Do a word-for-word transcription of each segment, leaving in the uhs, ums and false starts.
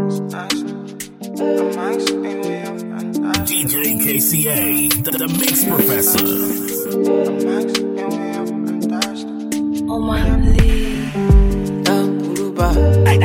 D J K C A, the, the Mix Professor. Oh my lead. Down Buruba,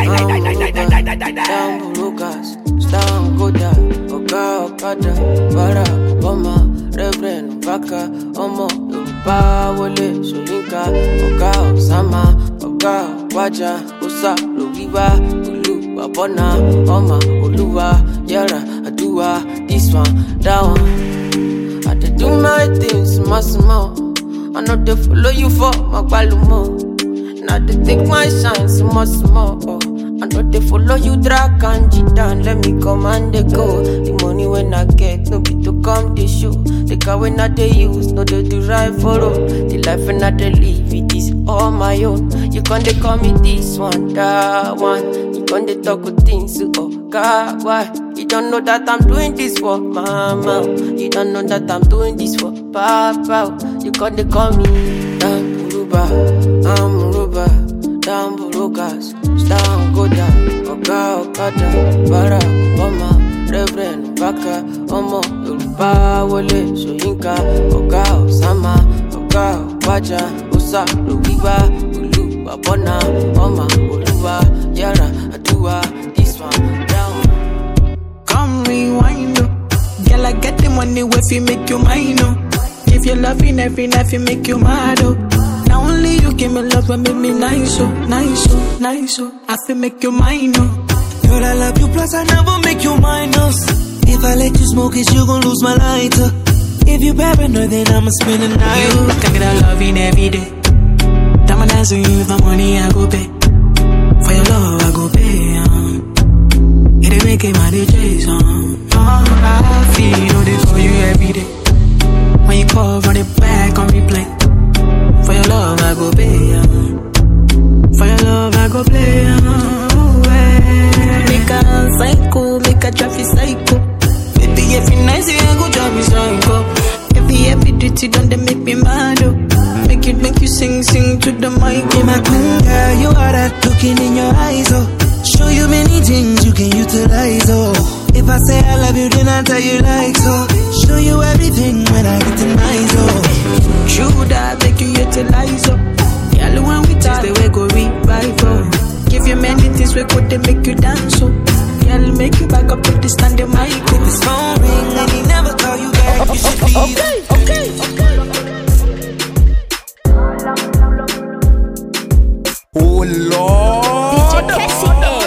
down Burugas, down Goda, Oka Okada, Barack Obama, Reverend Baka, Omo, Yoruba, Wole, Soyinka, Oka Osama, Oka Waja, Osa, Logiba, Ulu, Babona, Oma, Oluwa, Yara, Adua, this one, that one. I dey do my things, small, small. I know they follow you for my balumo. Now they take my shine, small, small. Oh. I know they follow you, drag and cheat down. Let me come and they go. The money when I get, no be to come they show. The car when I they use, no they do right for road. The life when I they live, it is all my own. You can't they call me this one, that one. You can't they talk with things, oh God, why? You don't know that I'm doing this for mama. You don't know that I'm doing this for papa. You can't they call me down Buruba, I'm Buruba, down Burugas, down Goda, Oka Okada, Barack Obama, Reverend Baka, Omo, Yoruba, Wole, Soyinka, Oka Osama, Oka Waja, Osa, Logiba, Ulu, Babona, Oma, Oluwa, Yara, Adua, this one, down. Come rewind, oh. Girl, I get the money if you make you mine, oh. If you're loving every night, you make you mad, oh. Now only you give me love and make me nice, oh, nice, oh, nice, oh. I feel make you mine, oh. Girl, I love you, plus I never make you minus. If I let you smoke it, you gon' lose my lighter. If you paranoid, then I'ma spend the night. You can get a loving every day. Diamond dance with you, my money I go pay. For your love I go pay, um. It ain't making my D Js, um. Oh, I feel, you know they for you every day. When you call, run it back on replay. For your love I go pay, um. For your love I go play, um. Make a psycho, make a traffic psycho. Baby, every night say I go drive me psycho. Every, every duty done, they make me mad, oh. Make it, make you sing, sing to the mic. Be my queen, girl, you are that looking in your eyes, oh. Show you many things you can utilize, oh. If I say I love you, then I tell you like so. Show you everything when I get to nice, oh. True that, make you utilize, oh. Girl, when we taste the way go revive, oh. Give you many things we could, they make you dance, oh. Girl, make you back up with the stand, the mic. If this phone ring and he never call you back, you should leave. Okay, okay, okay. Oh Lord, D J K C A.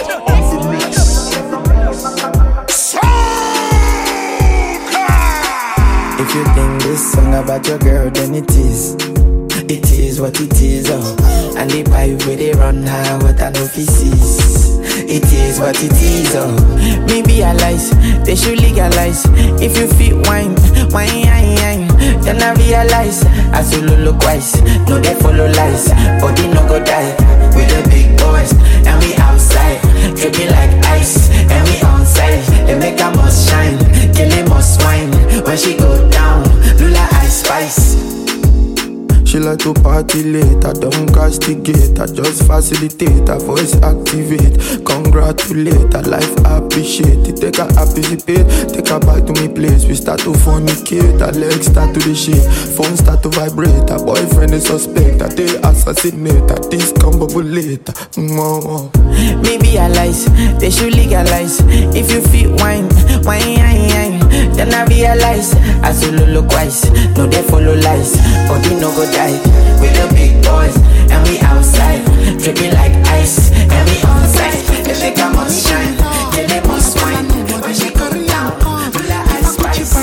If you think this song about your girl, then it is. It is what it is, oh. And the pipe where they run high, what I know feces. It is what it is, oh. Me realize, they should legalize. If you feel wine, wine, wine, wine. Then I realize, as you look wise. No, they follow lies, body no go die. We the big boys, and we outside. Dripping like ice, and we on side. They make a must shine, kill him must wine. When she go down, Lula ice spice. She like to party late, I don't castigate, I just facilitate, her voice activate. Congratulate, her life appreciate it. Take her participate, take her back to me place. We start to fornicate, her legs start to the shake. Phone start to vibrate, her boyfriend is suspect. I they assassinate, her discombobulate. Mm-hmm. Me realize, they should legalize. If you feel wine, wine, wine, wine. Then I realize, as you look wise. No, they follow lies, body no go die. We the big boys, and we outside. Dripping like ice, and we on side. They make a must shine, yeah, they must wine. When she go down, Lula ice spice.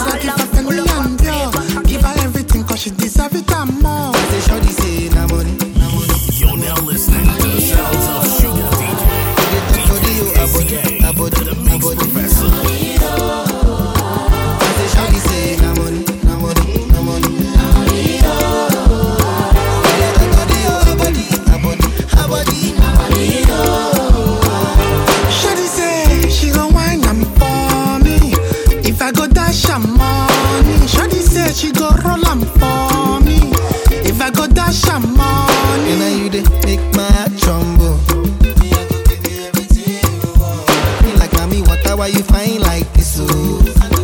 Give her everything, cause she deserve it and more. They show this say, na money, na money. You're now listening to the sounds of Sugar D J. Abody, the Mix Professor. They show this say, na money, na money, na money. why you fine like this, oh.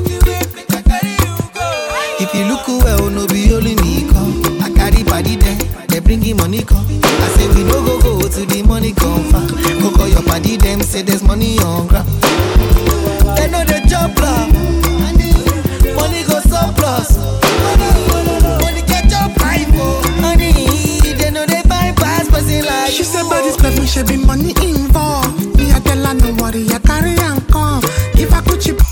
If you look well, no be only me come. I carry body there, they bring him money come. I say we no go go to the money come far. Go call your body, them say there's money on ground. They know the job plan. Money go surplus. Money get your pipe, oh. Money, they know they bypass person like she said, but this love me should be money involved. Me I tell her no worry, I carry and come. If I could chip.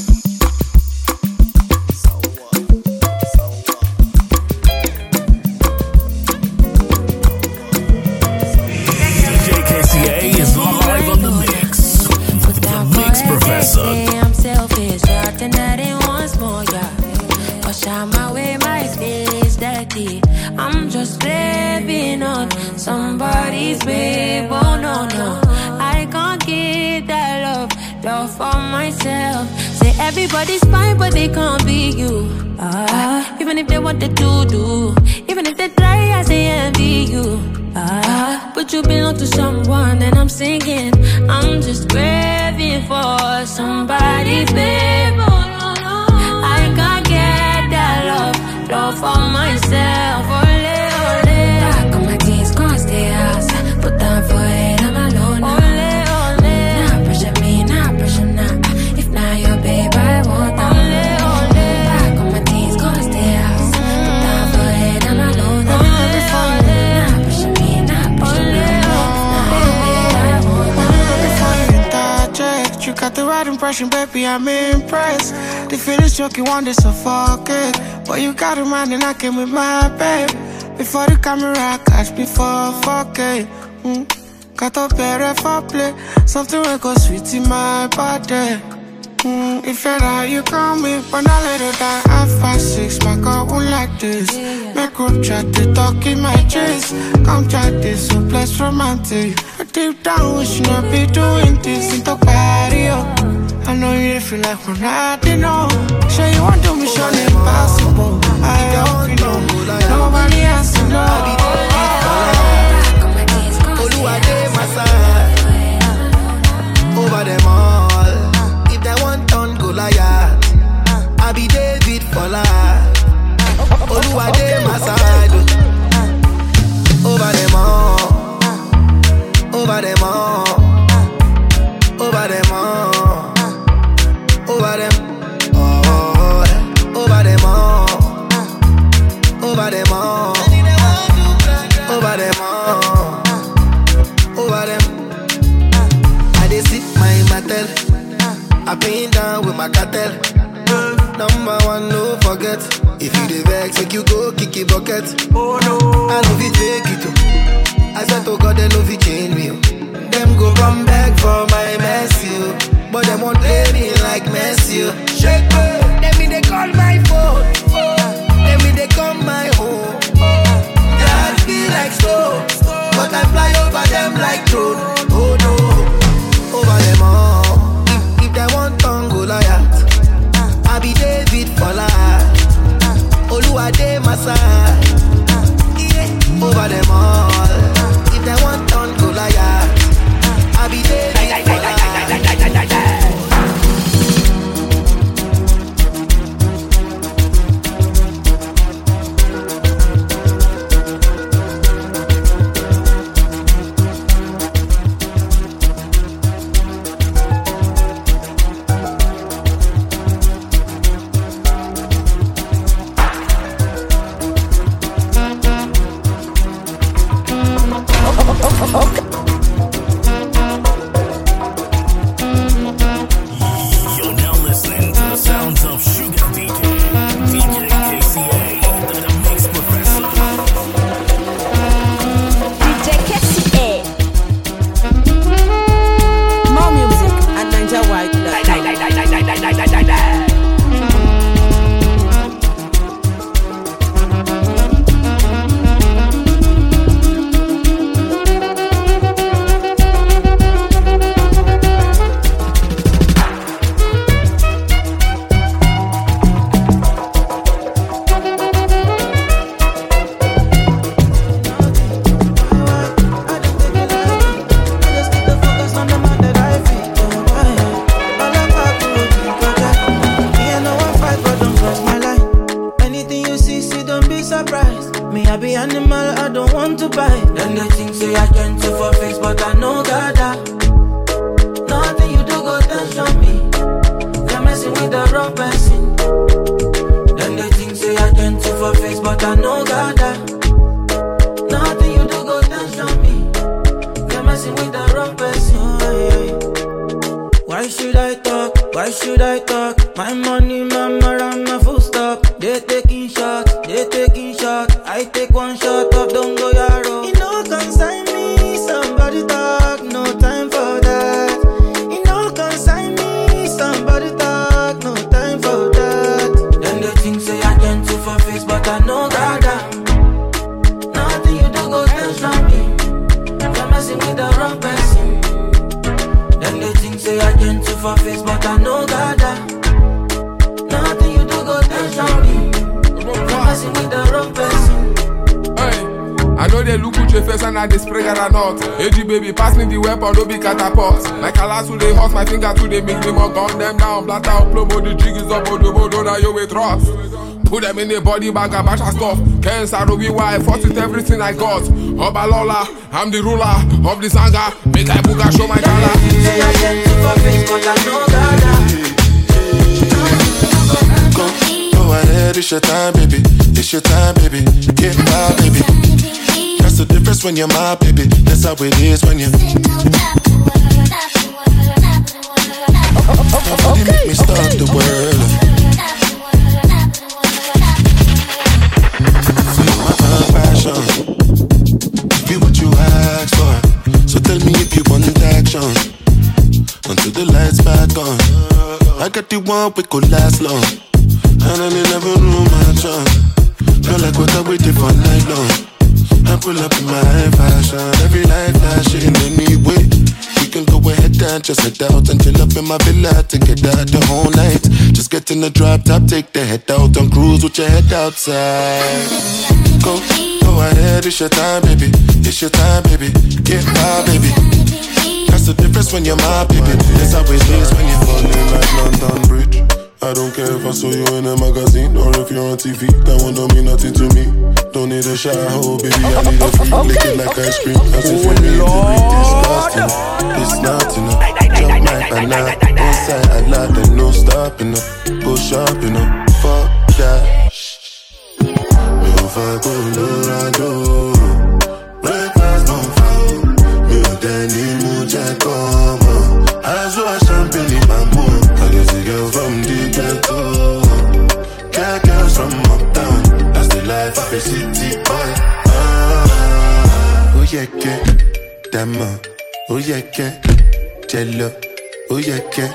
I'm selfish, yeah, then that ain't once more, yeah. Wash out my way, my face dirty. I'm just living on somebody's babe, oh no, no. I can't get that love, love for myself. Say everybody's fine, but they can't be you. Ah, even if they wanted to do, even if they try, I say envy you. Ah, but you belong to someone and I'm singing. I'm just craving for somebody, babe. Oh, no, no. I can't get that love, love for myself. Ole, ole. Back on my teens, can't stay house. Put down for it, I'm alone. Ole, ole. Nah, pressure me, nah, pressure nah. If not your babe, I want that. Ole, ole. Back on my teens, can't stay house. Put down for it, I'm alone. Ole, ole. You got the right impression, baby, I'm impressed. The feelings joking, one day so fuck it. But you got a man and I came with my babe. Before the camera catch me for fuck it. Mm. Got a better for play. Something will go sweet in my body. Mm. If you're out, you call me. But I let it die at five, six. My girl won't like this. Make group chat, they talk in my chest. Come try this, so place romantic. But deep down, we should not be doing this. In the patio, I know you feel like we're not, you know. Sure you want to mission impossible. I hope you know. Nobody has to know. Oluwade my side. Over them all. If they want turn go liar, I be David for life. Oluwade my side. Over them all. Over them all. Over them all. Over them. Oh, over them all. Over them all. Over them all. Over them. I dey sit my matel. I been down with my cartel. Number one, no forget. If you dey vex, make you go kick it bucket. Oh no, I know fit fake it too. I swear to God, they know fit change me. Them go come back for my mess, you. But them won't play me like Messi. Shake me, let me they call my phone. Let me they come my home. That feel like slow, but I fly over them like drone. Oh no, over them all. If, if they want tongue go liar, I be David for life. Oluwade my side. Over them all. If they want tongue go liar, I be David. goodbye. Then they think say I gentle for face, but I know God that. Nothing you do go tension me. You're messing with the wrong person. Then they think say I gentle for face, but I know God that. Nothing you do go tension me. You're messing with the wrong person. Why should I talk? Why should I talk? My money, mama, I'm a full stop. They taking shots, they taking shots. I take one shot of don't go yaro. You know consign me, somebody talk. No time for that. You know consign me, somebody talk. No time for that. Then they think say I gentle for face, but I know that. Nothing you do go tension me. You're messing with the wrong person. Then they think say I gentle for face, but I know that. Nothing you do go tension me. You're messing with the wrong person. Hey, I know they look at your face and I they spray or not. Hey G baby, pass me the weapon, don't be catapult. Like a last who they hot, my finger to they make them all gun them down. Blast out, promo, the jig is up, oh, the bodo, now you with rocks. Put them in the body bag, a batch of stuff. Can't start be why I fought with everything I got. Obalola, I'm the ruler of this anger. Make I book a show my color. Say I get to for face, but I know that. Go, go ahead, it's your time, baby. It's your time, baby. Get my baby. That's the difference when you're my baby. That's how it is when you're. Nobody make me stop the world. Feel my passion. Be what you ask for. So tell me if you want action. Until the lights back on. I got the one we could last long. And I never knew my chance. Feel like what I waited for night long. I pull up in my fashion. Every light flashing anyway. We can go ahead and just head out and chill up in my villa to get out the whole night. Just get in the drop top, take the head out and cruise with your head outside. Go, go ahead, it's your time, baby. It's your time, baby. Get my baby. That's the difference when you're my baby. That's how it is when you're falling like London Bridge. I don't care if I saw you in a magazine or if you're on T V. That one don't mean nothing to me. Don't need a shower, baby. I need a free lick it like ice cream. As if you need to be disgusting. It's not enough. Jump my banana inside a lot and no stopping up. Go shopping up. Fuck that. Me if I go Lorado. Breakfast don't fall. Me Danny Muja come on. As well champagne in my mood. I guess a girl from the ghetto. Cat girls from uptown. That's the life of a city boy. Ah, oh yeah, yeah, Dama. Oh yeah, yeah, Jello. Oh yeah, yeah,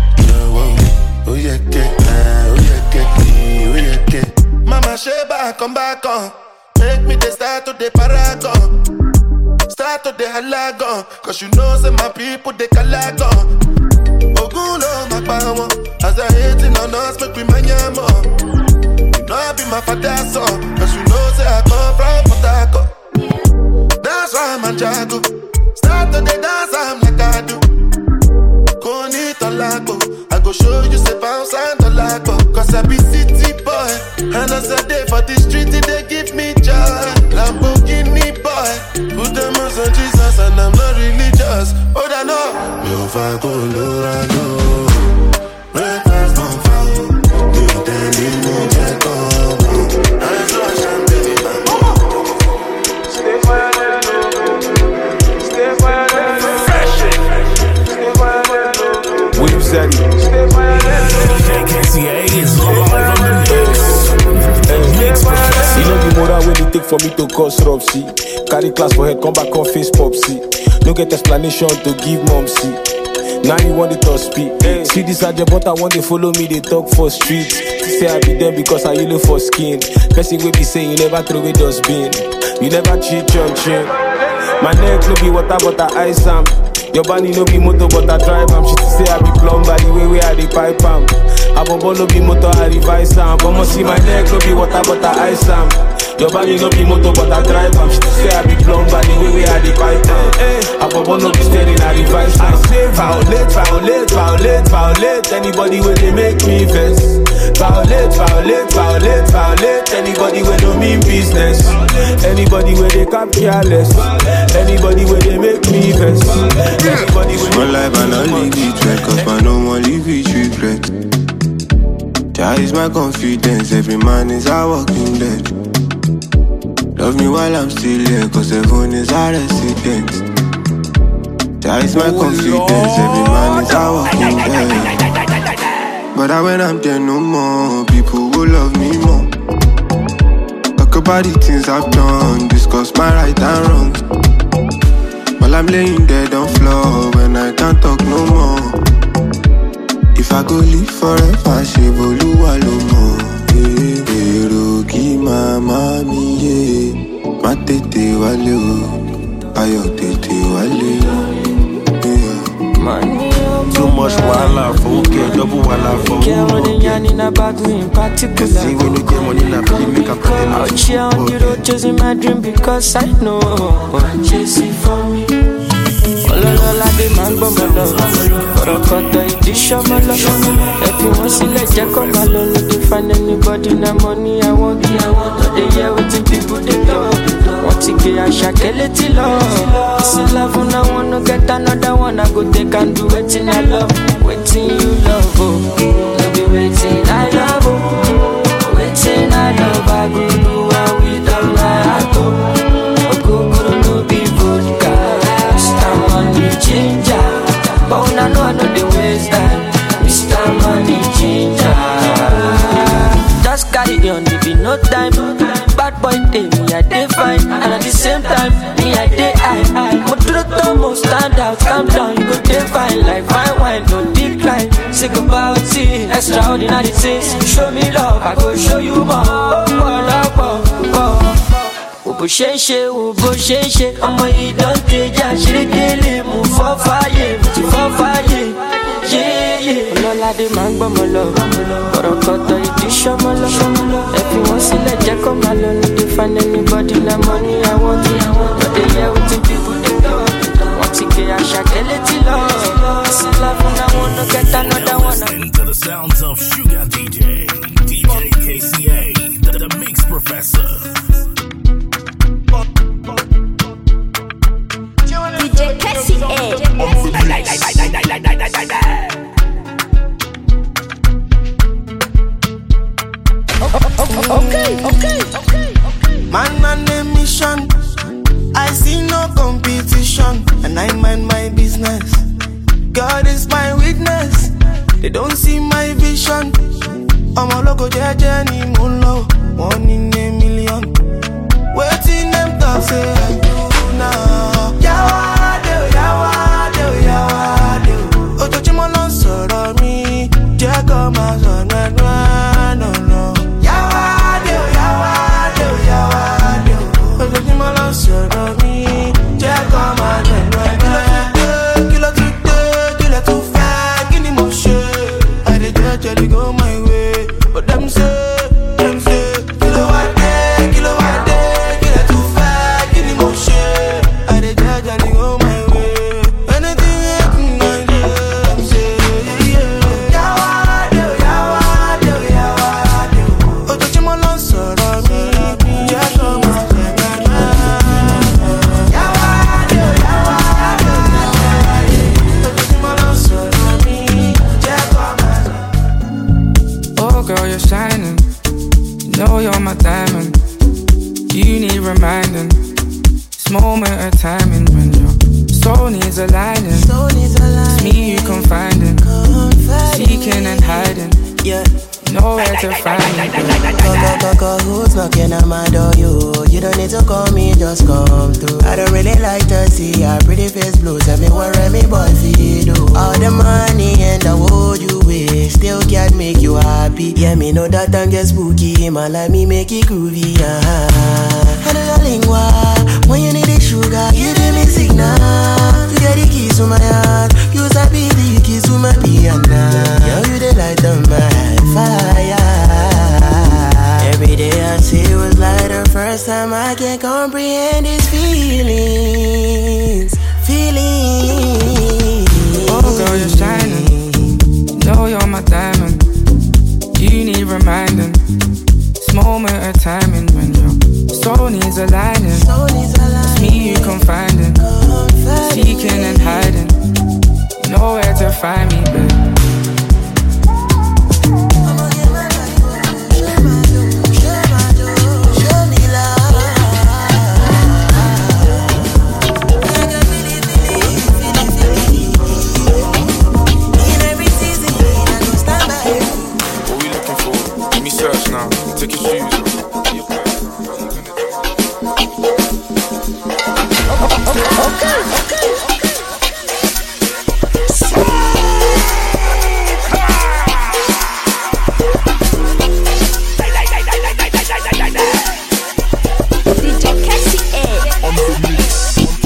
oh yeah, yeah, oh yeah, yeah, oh yeah, yeah. Mama Sheba, come back on. Make me the start to the paragon. Start to the halagon. Cause you know say my people they calagon. Oguno my power. As I hating on us make we manyamo. You know I be my father's son. Cause you know say I come from Potako. That's why I'm a jago. Start to the dance I'm like I do. Koni Tolago. I go show you say bounce and Tolago. Cause I be city boy. And as I day for the street they give me joy. Lamborghini boy. Put them on Jesus and I'm not religious. Oh, I know. Me if I go Lorado. Breakfast don't fall. Me then you know check on. I saw champagne in my mouth. Stay fire let low. Stay fire let low. Stay fire let low. We've said it. Stay fire let low. D J K C A is live on the mix. The Mix Professor. You know the moral when it take for me to cause rupsy. Carry class for head, come back on face popsy. No get explanation to give mom see. Now you want the top speed. Hey. See this agent, but I want they follow me, they talk for streets. Say I be them because I look for skin. Person will be saying you never throw away dustbin. You never cheat your chin. My neck no be water, but I ice am. Your body no be motor, but I drive am. She say I be plumber, the way way I dey pipe am. Abombo no be motor, I revise am. But must see my neck no be water, but I ice am. Your body no be motor, but I drive am. She say I be plumber, the way way I dey pipe am. Abombo no be steering, I revise am. I say violate, violate, violate, violate. Anybody where they make me vex. Violate, violate, violate, violate. Anybody where no mean business. Anybody where they cap careless. Anybody where they make me vex. Anybody where my life and I leave it red, cause my no one leave it regret. That is my confidence, every man is a walking dead. Love me while I'm still here, cause heaven is a resident. That is my confidence, every man is a walking dead. But when I'm there no more, people will love me more. Talk about the things I've done, discuss my right and wrong. While I'm laying dead on floor, when I can't talk no more. If I go live forever, she Oluwa lo mo. Ero ki mama mi ye, ma tete wale o, ayo tete wale o. Money. Too much wala for okay, double wala for care what they yarning about me in particular. See when you get money now, you make a pretend. Out here on the road chasing my dream because I know I'm chasing for me. All all I be man but my love. But I cut the edition my love. If you want to let you come alone, if you find anybody na money I want, I want. They hear what the people they love. Want to get a shakeleti love. This is love and I wanna get another one. I go take and do it in I love. Waiting you love, oh. No be waiting I love, oh. Waiting I love, I go do it without my heart, oh. I go go no be vodka. Mister Money Ginger. But when I know I know the waste time. Mister Money Ginger. Just carry on, there be no time. Bad boy day, me I day fine. And at the same time, me I day high high. But to the top, stand out, calm down. You go day fine, like fine wine, no decline. Sick about it, extraordinary things. Show me love, I go show you more. Oh, oh, oh, oh. Bó ṣe ń ṣe o bó ṣe ń ṣe ọmọ ìdántejà ṣerékélé mú fọ́ fàyè mú ti fọ́ fàyè yéyé. Ọlọ́ládé máa ń gbọ́mọ lọ ọ̀rọ̀ kọ̀tọ̀ ìdí ṣọ́mọ lọ ẹ fi wọ́n sílẹ̀ jẹ́ kó máa lọ ní dey find anybody na money I want no dey hear wetin people dey talk wọ́n ti gbé Àṣàkẹ́ létí lọ sí láfún náà wọn no get another one. Listen to the sounds of Sugar D J, D J K C A, the, the Mix Professor. D J K C A. Okay, okay, okay, okay. Man on a mission. I see no competition, and I mind my business. God is my witness. They don't see my vision. I'm a logo journey, moonlow, one in a million. Waiting them talk say I do now. Yawade, yawade, yawade. Ojoojúmọ́ ló ń sọ̀rọ̀ mi, jẹ́ kó máa sọ̀rọ̀ ẹ̀dùn no no. Yawade, yawade, yawade. Ojoojúmọ́ ló ń sọ̀rọ̀ mi, jẹ́ kó máa sọ̀rọ̀ ẹ̀dùn. Kí ló tún dé, kí ló tún fẹ́, kí ni mo ṣe? I dey judge, go my way, but them say, them say, kí ló wá dé, kí ló wá dé. Reminding, this moment of timing when your soul needs aligning. Soul needs aligning. It's me you confiding, confiding. Seeking and hiding. Yeah. Nowhere to find me. Go, go, go, go, who's knocking on my door? You, you don't need to call me, just come through. I don't really like to see your pretty face blue. Tell me what me boy see do. All the money and the wood you wish still can't make you happy. Yeah, me know that and get spooky. Man, like me make it groovy. Uh-huh. I know your lingua. When you need the sugar, you give me signal. You get the keys to my heart. You sabi the keys to my piano. Yeah, you the light on my fire. Every day I see it was like the first time. I can't comprehend these feelings. Feelings. Oh girl, you're shining. Know you're my diamond. You need the timing when your soul needs aligning. It's me you confiding, seeking and hiding. You know where to find me, babe. Take your shoes off. Okay, okay, okay. D J Cassie A on the mix.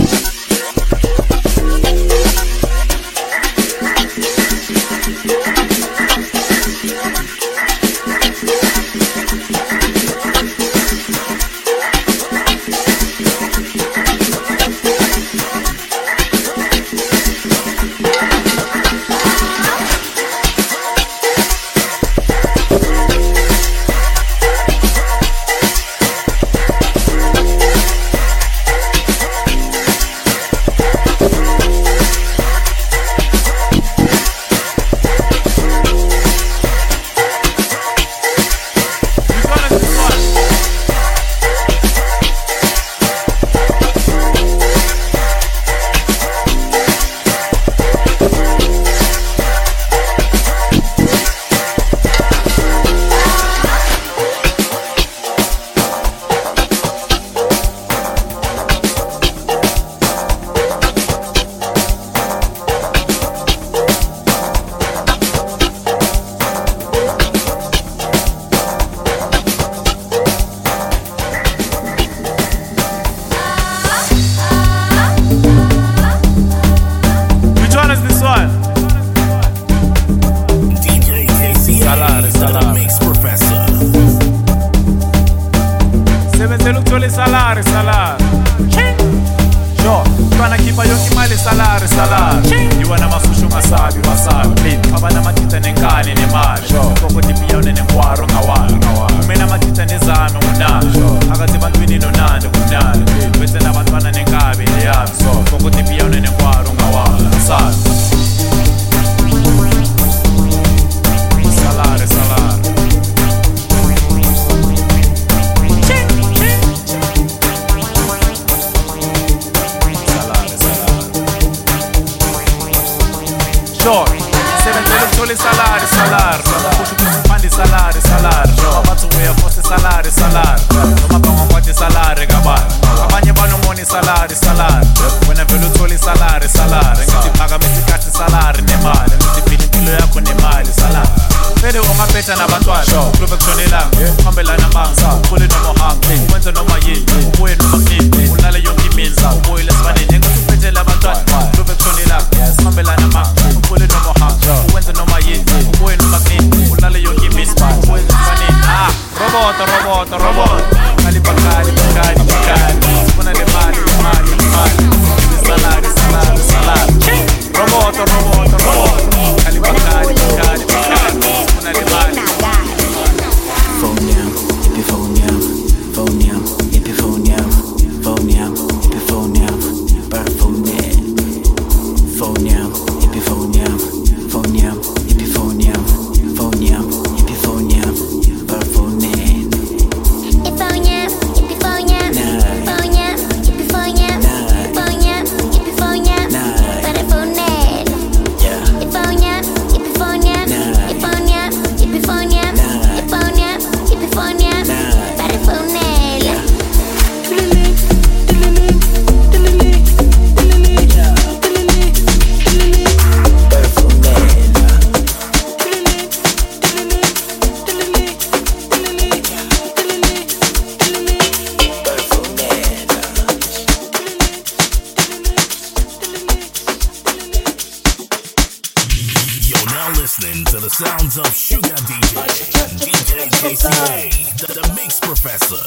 listening to the sounds of Sugar D J, D J K C A, the, the Mix Professor.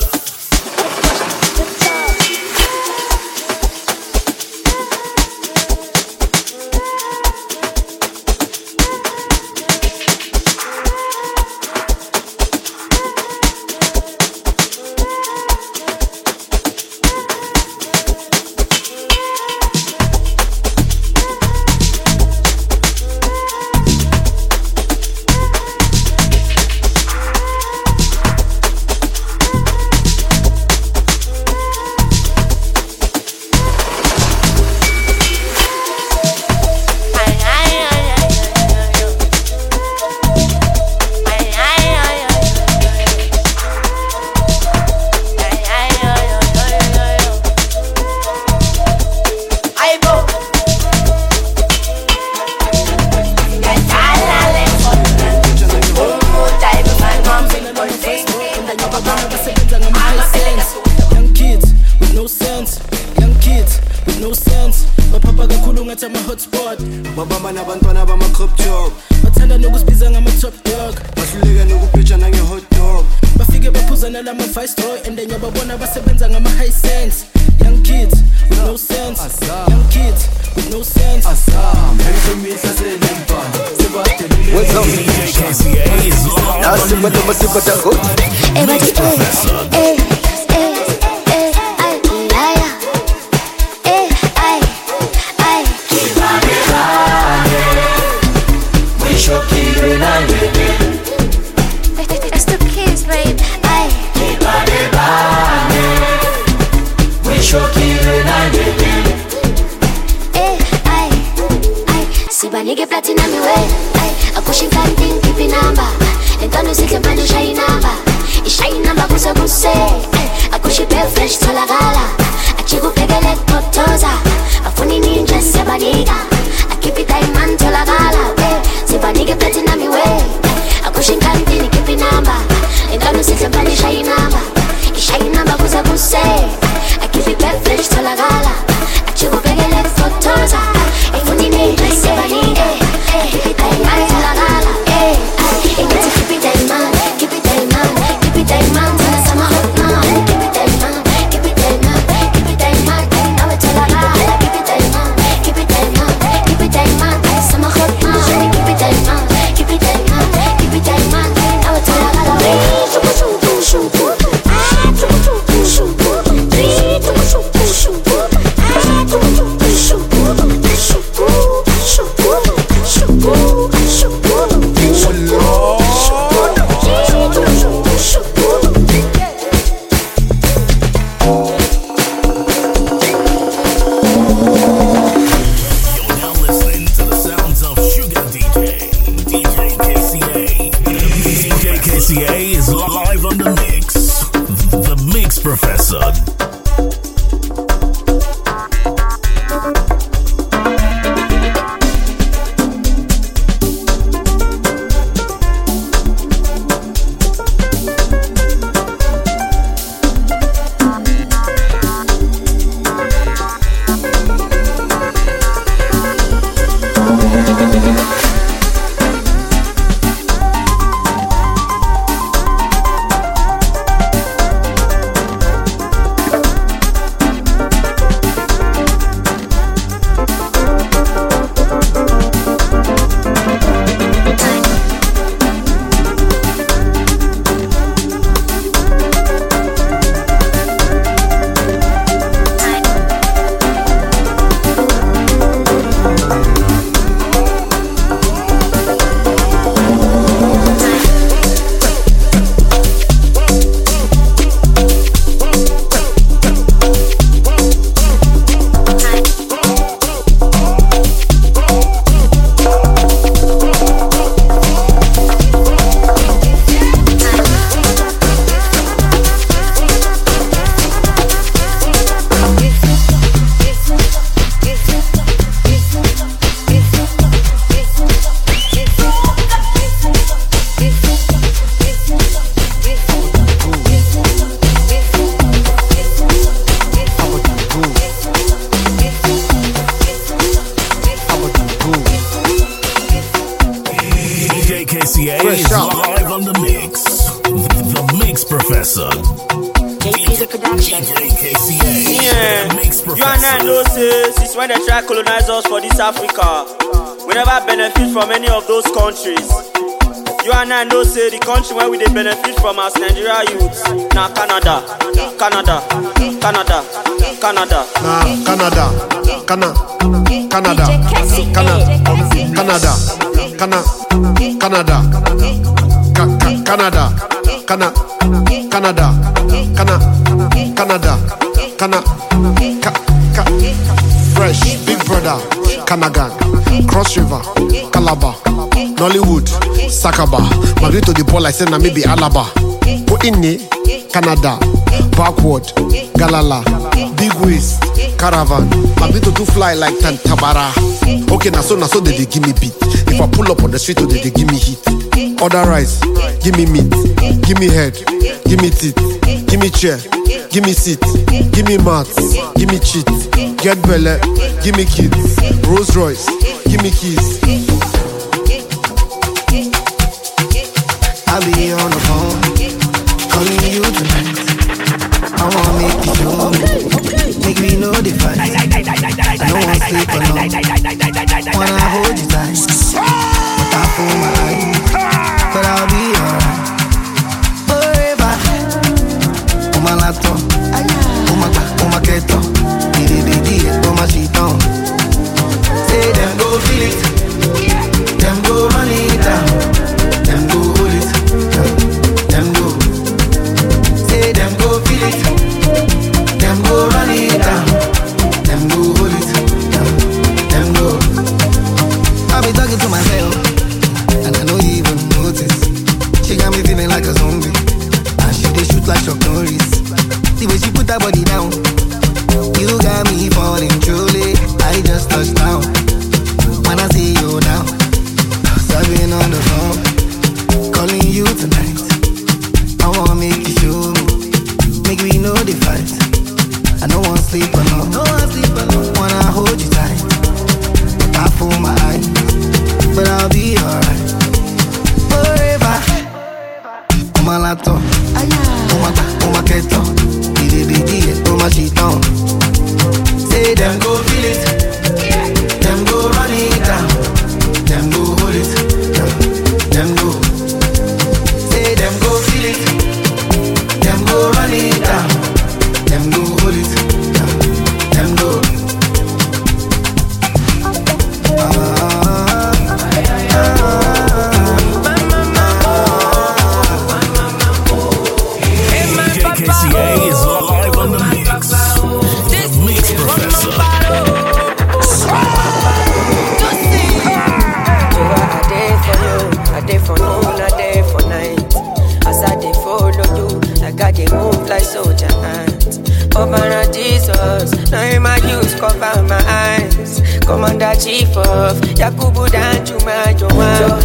five story and then yababona basebenza ngama high sense. Young kids with no sense. Young kids with no sense. What's up? D J K C A is live. Now super duper super duper. Everybody, eh, eh, eh, ay, ay, eh, ay, ay. We shock you and It's the kids, babe. Ay. we shock you and Eh, ay, ay. Siba nige platinum me way. Ay, akushi kanting kipi number. Entano sikle manje shy number. Ishy number kusa kuse. Akushi pe fresh tola gala. Achigu pegele totoza. Afuni ninja siba niga. Akipi diamond tola gala. Eh, siba nige platinum me way. Akushi kanting kipi number. Entano sikle manje shy number. Ishy number kusa kuse. Akipi pe fresh tola gala. Achigu pegele totoza. Afuni ninja siba niga. Akipi diamond tola gala. Eh, keep it diamond, keep it diamond, keep it diamond. Tell us I'm a hot man. Keep it diamond, keep it diamond, keep it diamond. Now it's all I got. Keep it diamond, keep it diamond, keep it diamond. Tell us I'm a hot man. Keep it diamond, keep it diamond, keep it diamond. Now it's all I got. Shoot, shoot, shoot, shoot. Ah, shoot, shoot, shoot, shoot. Three, shoot, shoot, shoot, shoot. Ah, shoot, shoot, shoot, shoot. Shoot, shoot, shoot, shoot. K C A is live on the mix. The Mix Professor. is live on the mix. The Mix Professor. D J K C A. Yeah, you and I know since when they try to colonize us for this Africa, we never benefit from any of those countries. You and I know say the country where we they benefit from as Nigeria youths. Now Canada, Canada, Canada, Canada. Nah, Canada, Canada, Canada, Canada, Canada, Canada, Canada, Canada, Canada, Canada, Canada, Canada, Fresh, Big Brother, Kanagan, Cross River, Calabar, Nollywood, Sakaba, Married to the ball like say na maybe Alaba. Put in Canada, Backward, Galala, Big Waist, Caravan. Married to do fly like Tantabara. Okay, na so na so they, they give me beat. If I pull up on the street, they, they give me heat. Order rice, give me meat, give me head, give me teeth, give me chair, give me seat, give me mats, give me cheat, get belly, give me kids, Rolls Royce, give me keys. I'll be on the phone, calling you tonight. Calling on the phone, calling you tonight. I wanna make you show me, make we know the fight. I don't wanna sleep alone, no one sleep alone. Wanna hold you tight, I fool my eyes, but I'll be alright. Forever, on my laptop, on my on my keto, it be it, on my sheet on. Say them go feel it, them go run it down, them go hold it, them go. Say them go feel it, them go run it down, them go hold it, them go. K C A is live on the mix. The Mix Professor. I day for you, I day for noon, I day for night. As I dey follow you, like I dey move like soldier ants. Over Jesus, now in my youth cover my eyes. Commander Chief of Yakubu Danjuma Joa.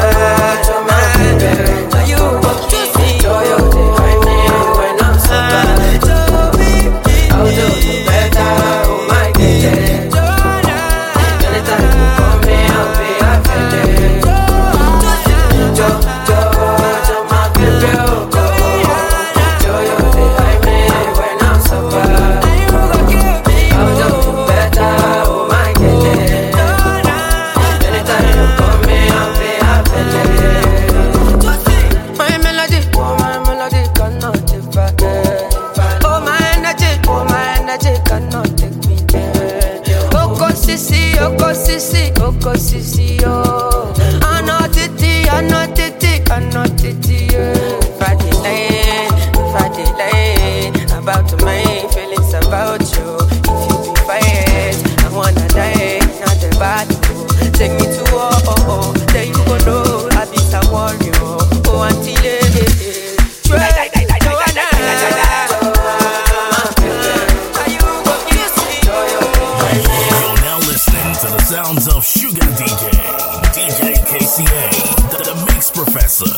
Now you go to see your when I'm so bad. I'll do better, oh my God. Anytime you call me, I'll be available. Jo, Jo, Jo, my baby, oh, go. Jo, you behind me when I'm so bad. I'll do better, oh my God. Anytime you call me, I'll be available. My melody, oh my melody cannot divide. Oh my energy, oh my energy cannot take me there. Oko sisi, oko sisi, oko sisi, oh. I'm not titi, I'm not titi, I'm not titi, yeah. If I delay, if I delay, about to make feelings about you. If you be fired, I wanna die, not the bad. Take me to war, oh, oh, then you go know I be a warrior. Oh, until it, try. You're now listening to the sounds of Sugar D J, D J K C A, the, the Mix Professor.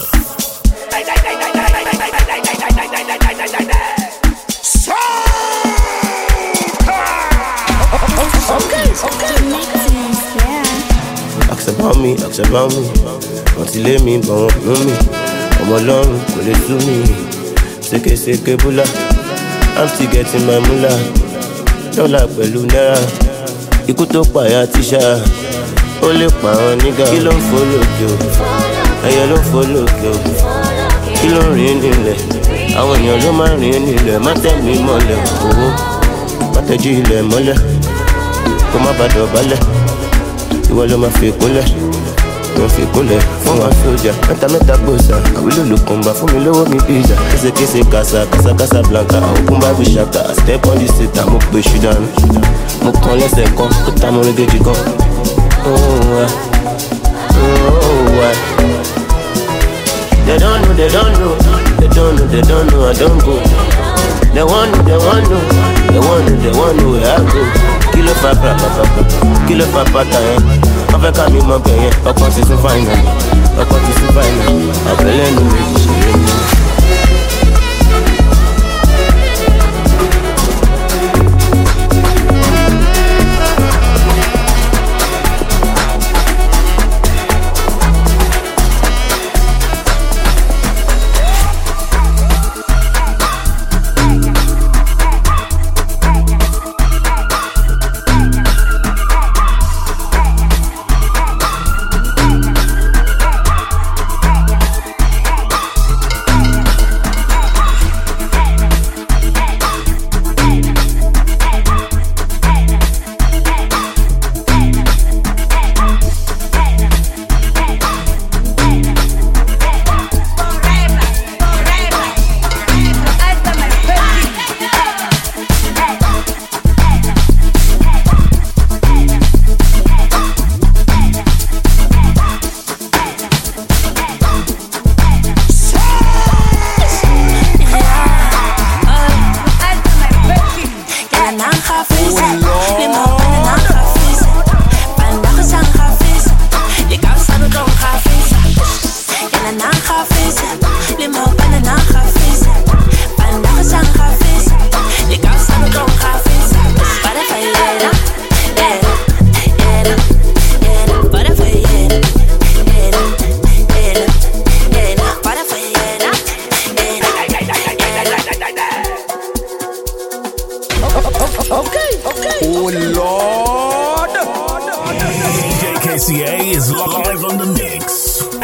Ask about me, ask about me. Wọ́n ti lé mi, bọ̀ wọ́n mú mi. Ọmọ ọlọ́run kò lè tú mi. Sékèsékè búlá, I'm still getting my mula. Dọ́là pẹ̀lú náírà, ikú tó pààyà tíṣà. Ó lè pa àwọn nígà. Kí ló ń fò lókè o? Ẹyẹ ló ń fò lókè o. Kí ló ń rìn nílẹ̀? Àwọn èèyàn ló máa ń rìn nílẹ̀. Má tẹ̀ mí mọ́lẹ̀ owó. Má tẹ́jú ilẹ̀ mọ́lẹ̀. Kó má bàa dọ̀bálẹ̀. Ìwọ ló máa fi kúnlẹ̀, ló fi kúnlẹ̀ fún wa sójà. Mẹ́ta mẹ́ta gbòòsà, àwílò ló kún bá fún mi lówó mi pizza. Késekése kàṣà, kàṣà kàṣà blanca, òkun bá bí ṣàkà. Step on the seta, mo pè ṣùdánù. Mo kàn lẹ́sẹ̀ kan, ó ta mo régéjì kan. Oh, uh, oh, uh. They don't know, they don't know, they don't know, they don't know, I don't go. They want know, they want know, they want know, they want know where I go. Kilo fa pra pa pa pa, kilo fa pata yẹn. Wọ́n fẹ́ ká mi mọ bẹ̀ yẹn, ọkàn ti sún fáìnà mi, ọkàn ti sún fáìnà mi. Àbẹ̀lẹ̀ nu méjì ṣeré mi.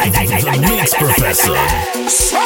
The Mix Professor.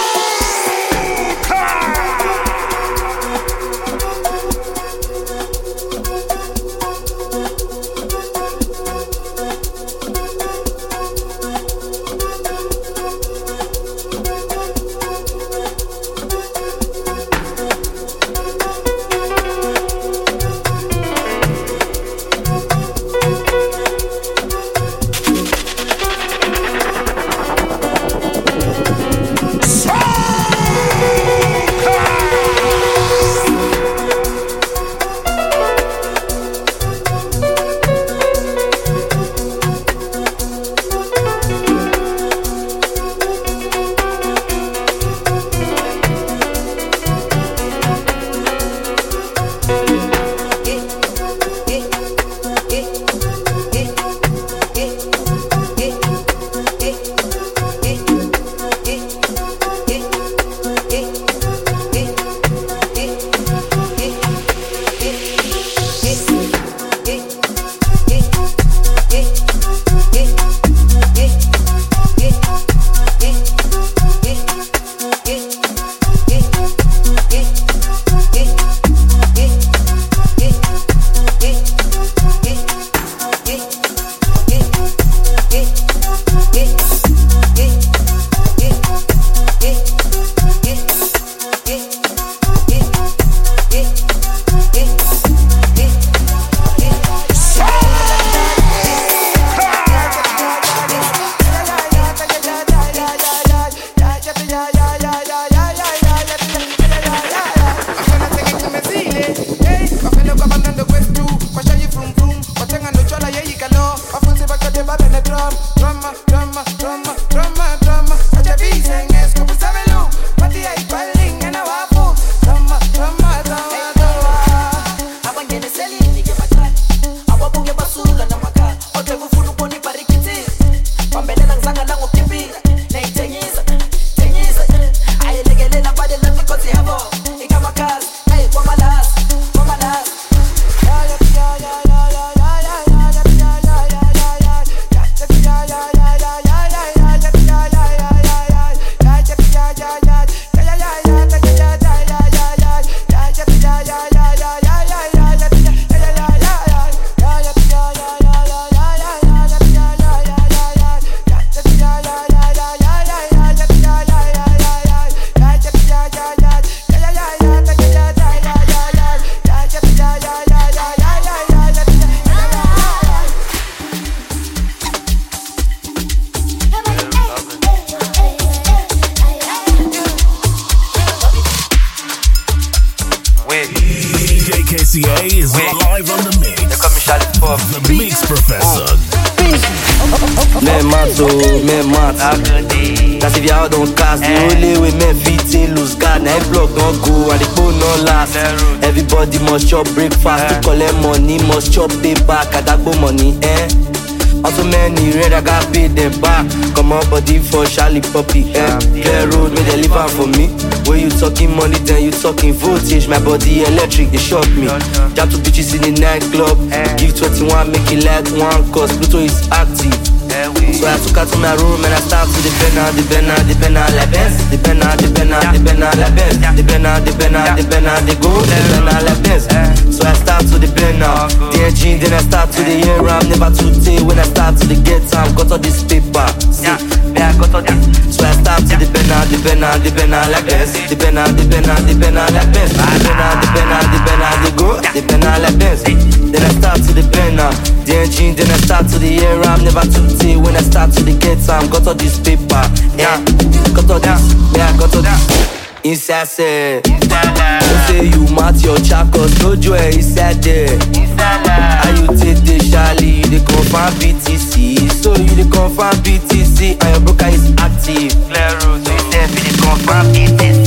Men mato, men mat. That's if y'all don't cast. The only way men fit in lose guard. Now block don't go and the phone don't last. Everybody must chop breakfast to collect money. Must chop pay back at that money, eh? Also many red, I got paid them back. Come on body for Charlie Puppy, eh? Clear road, make they live out for me. When you talking money, then you talking voltage. My body electric, they shock me. Jab to bitches in the nightclub. Give twenty-one, make it like one. Cause Pluto is active. So I took her to my room and I started to the banner, the banner, the banner, la Benz. The banner, the banner, the banner, la Benz. The banner, the banner, the banner, the go, the banner, la Benz. So I start to the banner, the engine, then I start to the air ram. Never to take when I start to the get time. Got all this paper, see, yeah, I got all this. So I start to the banner, the banner, the banner, la Benz. The banner, the banner, the banner, la Benz. The banner, the banner, the banner, the go, the banner, la Benz. Then I start to the banner, the engine, then I start to the air ram. Never to take when I start to the get time, got all this paper, yeah, got all this, yeah, got all this. Inside say, don't say you mat your chakos, no joy inside there. How you take the Charlie, you the confirm B T C, so you the confirm B T C, and your broker is active. Clear road, so you say you the confirm B T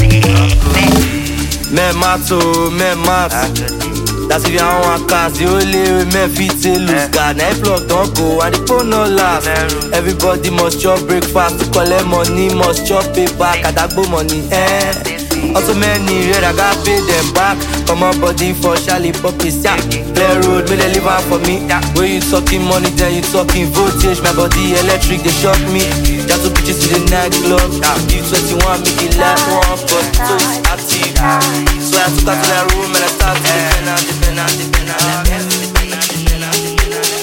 C. Men mato, men mat. That's if you don't want cast, the only way men fit to lose guard. Now block don't go and the phone no last. Everybody must chop breakfast to collect money, must chop pay back at that money, eh? Also many red, I got pay them back. Come on body for Charlie Puppies, yeah. Clear road, may they live out for me. When you talking money, then you talking voltage. My body electric, they shock me. Just to to the nightclub. You twenty-one, make it like one, but so it's active. So I took her to that room and I started to depend on, depend on, depend on, depend on, depend on, depend on, depend on.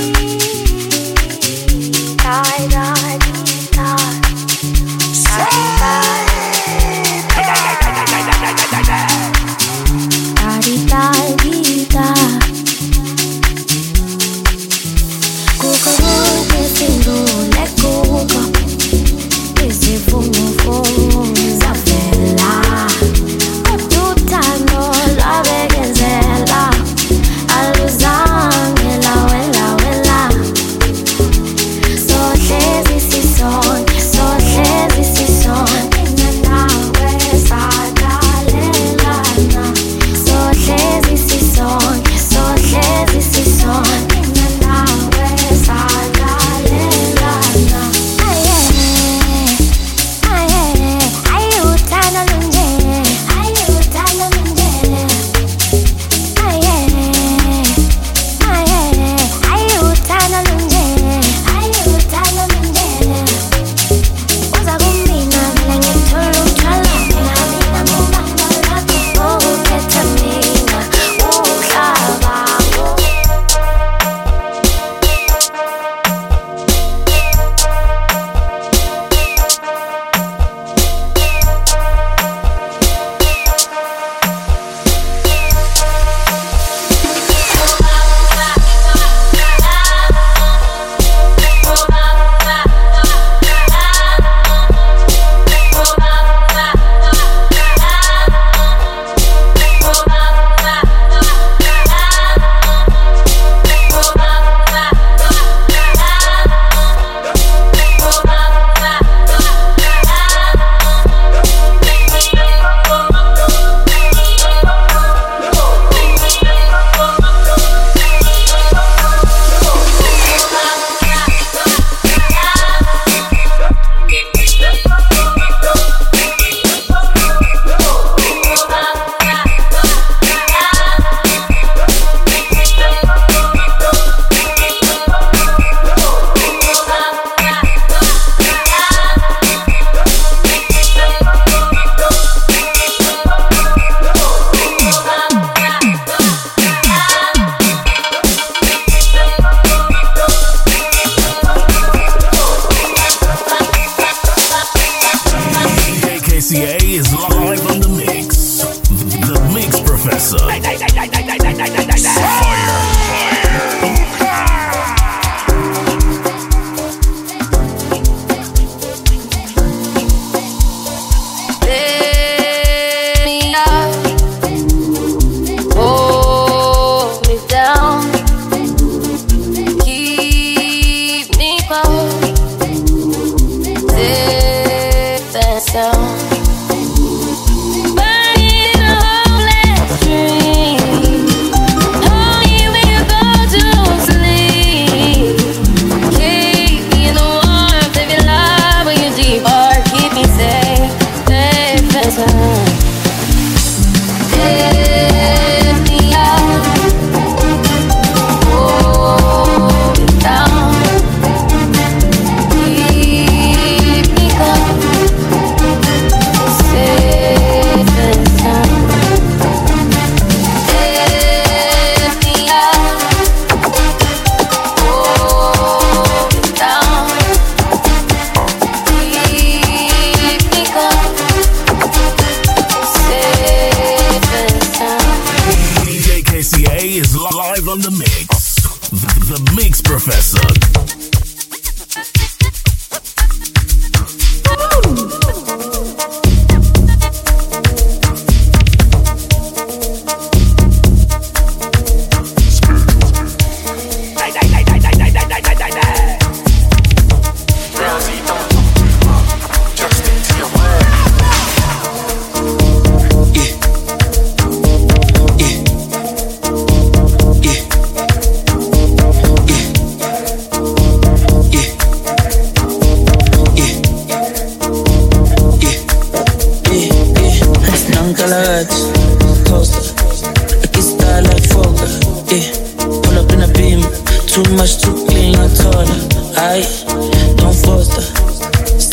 Die, die, die.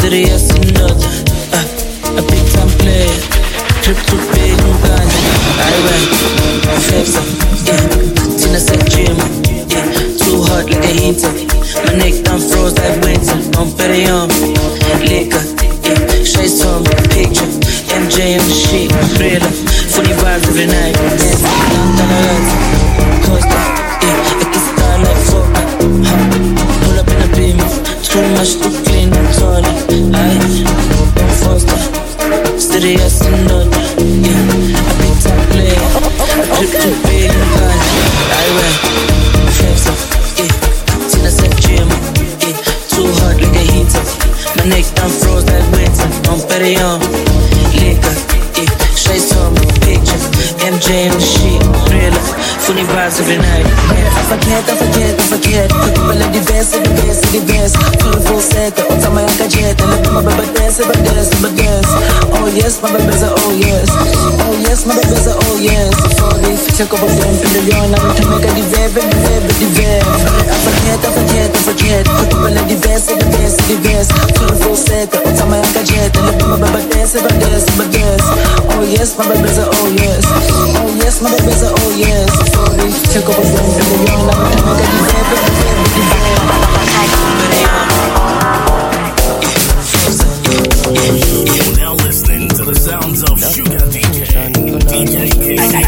serious enough. Uh, a big time player, trip to big Uganda. I ride, flex up, yeah. Tina said gym, yeah. Too hot like a heater. My neck down froze like winter. I'm petty on liquor, yeah. Shy song, picture. M J on the sheet, thriller. Funny vibes every night. Dance down the lights. Costa, yeah. I can start like fuck. Huh. Pull up in a beam. Too much to clean the toilet. I Foster, serious enough. Yeah, a big time player. A trip to big guys. I ride, flex up, yeah. Tina said gym, yeah. Too hot like a heater. My neck down froze like winter. I'm petty on liquor, yeah. Shy song, picture. M J on the sheet, thriller. Funny vibes every night. Yeah, I forget, I forget, I forget. People are the best, the best, the best. Full set, on time I can jet. And let my baby dance, but dance, but dance. Oh yes, my baby's a oh yes. Oh yes, my baby's a oh yes. For this, check up a phone, pin the leon. I'm to make a dive, the dive, the dive. I forget, I forget, I forget. People are the best, the best, the best. Full set, on time I can jet. And let my baby dance, but dance, but dance. Oh yes, my baby's a oh yes. Oh yes, my baby's a oh yes. For this, check up a phone, pin the leon. I'm to make a dive, the dive, the dive. You're now listening to the sounds of Sugar D J. D J K C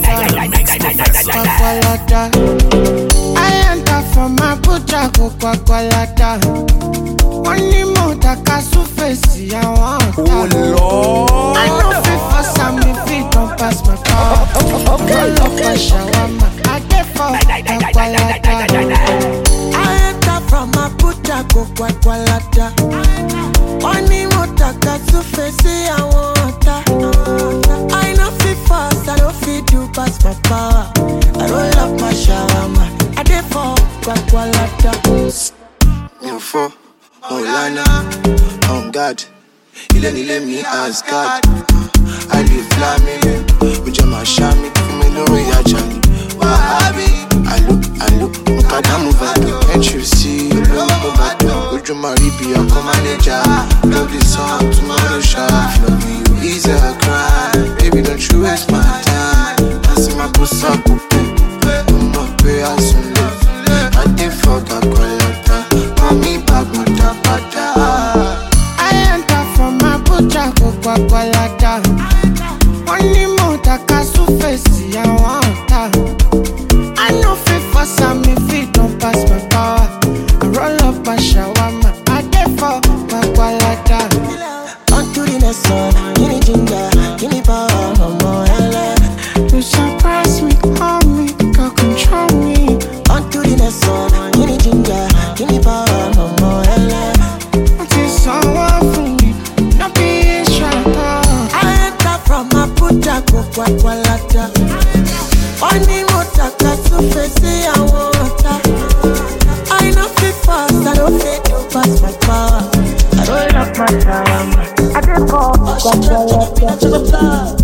A. I enter from my puja go kwakwalata. Money mota kasu face I want. Oh Lord, I know fit for some if it don't pass my car. Roll up a shawarma, I get for kwakwalata. I enter from my puja go kwakwalata. Money mota kasu face I want. I know fit fast, I don't fit do pass my power. I roll up my shawarma, I get for kwakwalata. Me for Olana, on God, he let me ask God. I live flaming, with my shami, me no reaction. Wahabi, I look, I look, look at them over. Can't you see? You look over. Would you marry be a manager? Love this song tomorrow, shot. Love me, you easy a cry. Baby, don't you waste my time. I see my puss up, I'm not pay as soon as I did fuck a qualata. Mommy, back my tapata. I enter from my puja go kwakwalata. Money mota kasu face I want. I know fit for some if it don't pass my power. I roll up a shawarma, I get for kwakwalata. On to the next one, give me ginger, give me power, no more L A. You surprise me, hold me, girl control me. On to the next one, give me ginger, give me power, no more L A. Until someone for me, no be stronger. I enter from my puja go kwakwalata. Money mota kasu face I want. I know fit fast, I don't fit to pass my power. I roll up my shawarma, I get for kwakwalata. To the blood.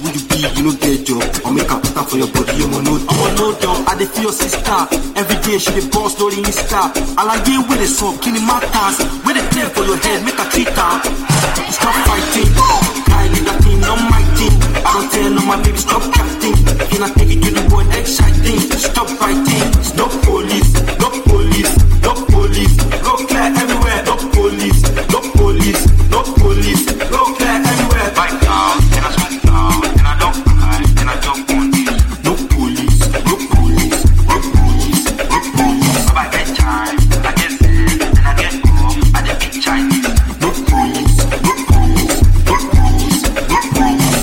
who you be, you know get job. Or make a put for your body, you no. I'm on no job, I dey feel your sister. Every day she dey boss, no in this car. I like you with the song, killing my task. With the tape for your head, make a treat her. Stop fighting, guy leave that thing, not my thing. I don't tell no my baby, stop chatting. Can I take it to the boy, exciting? Stop fighting, it's no police, no police, no police. No clear everywhere, no police, no police, no police. No clear everywhere. Right now, and I smoke down, and I don't cry, and I don't want it. No police, no police, no police, no police. By bedtime, I get sick, and I get home, I get big Chinese. No police, no police, no police, no police.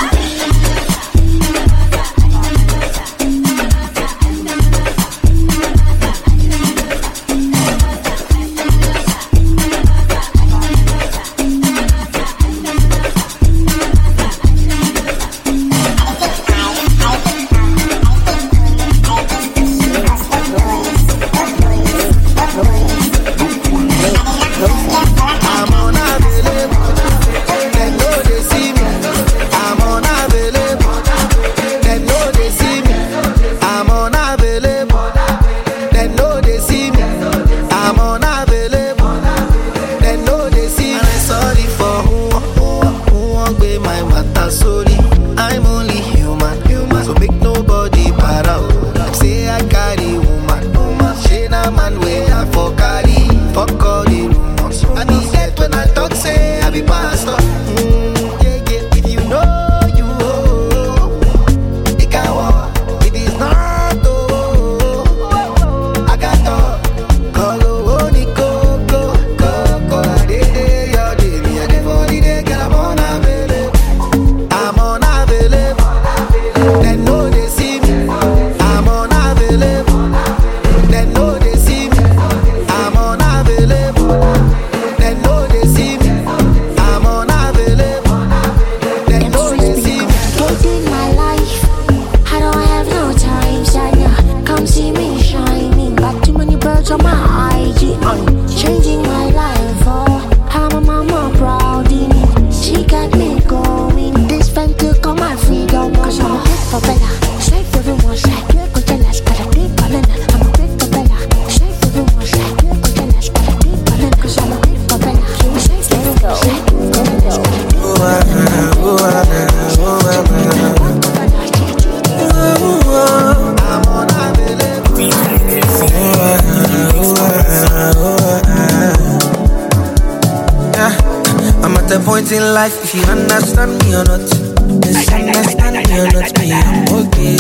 In life, if you understand me or not, misunderstand me or not, me, I'm okay,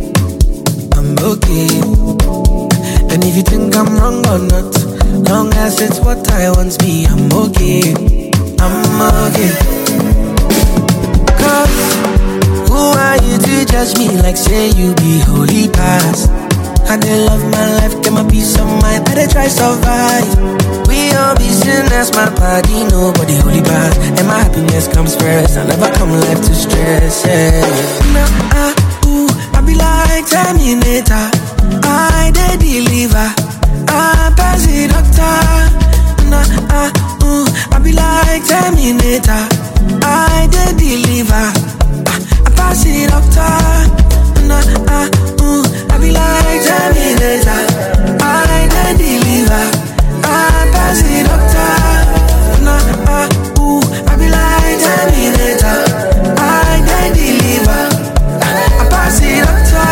I'm okay. And if you think I'm wrong or not, long as it's what I want, me, I'm okay, I'm okay. Cause who are you to judge me like say you be holy past? I dey love my life, get my peace of mind, I dey try survive. We all be sinners, my body, nobody holy bad. And my happiness comes first, I never come life to stress, yeah. Nah, ah, ooh, I be like Terminator, I dey deliver, I pass the doctor. Nah, ah, ooh, I be like Terminator, I dey deliver, I pass the doctor. Nah, ah, ooh, I be like Terminator, I dey deliver, I pass the doctor. Nah, uh, ooh, I be like Terminator, I dey deliver, I pass the doctor.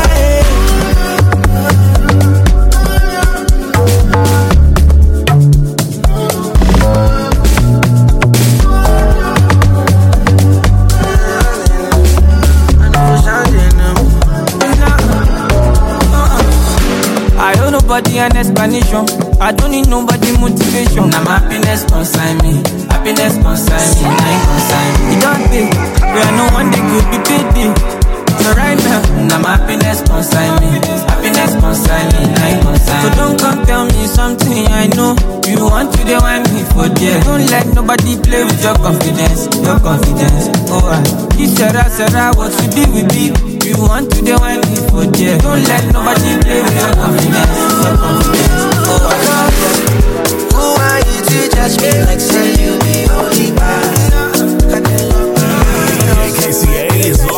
I owe nobody an explanation. I don't need nobody motivation. Now my happiness consign me, happiness consign me, I consign me. It don't pay, where no one day could be paid. So right now, now my happiness consign me, happiness consign me, I consign me. So don't come tell me something I know. You want to dey want me for there. Don't let nobody play with your confidence, your confidence. Oh, I, you said I said I what we be, we be. You want to dey want me for there. Don't let nobody play with your confidence, your confidence. Oh, I, who are you to judge me like say you be holy past? K C A is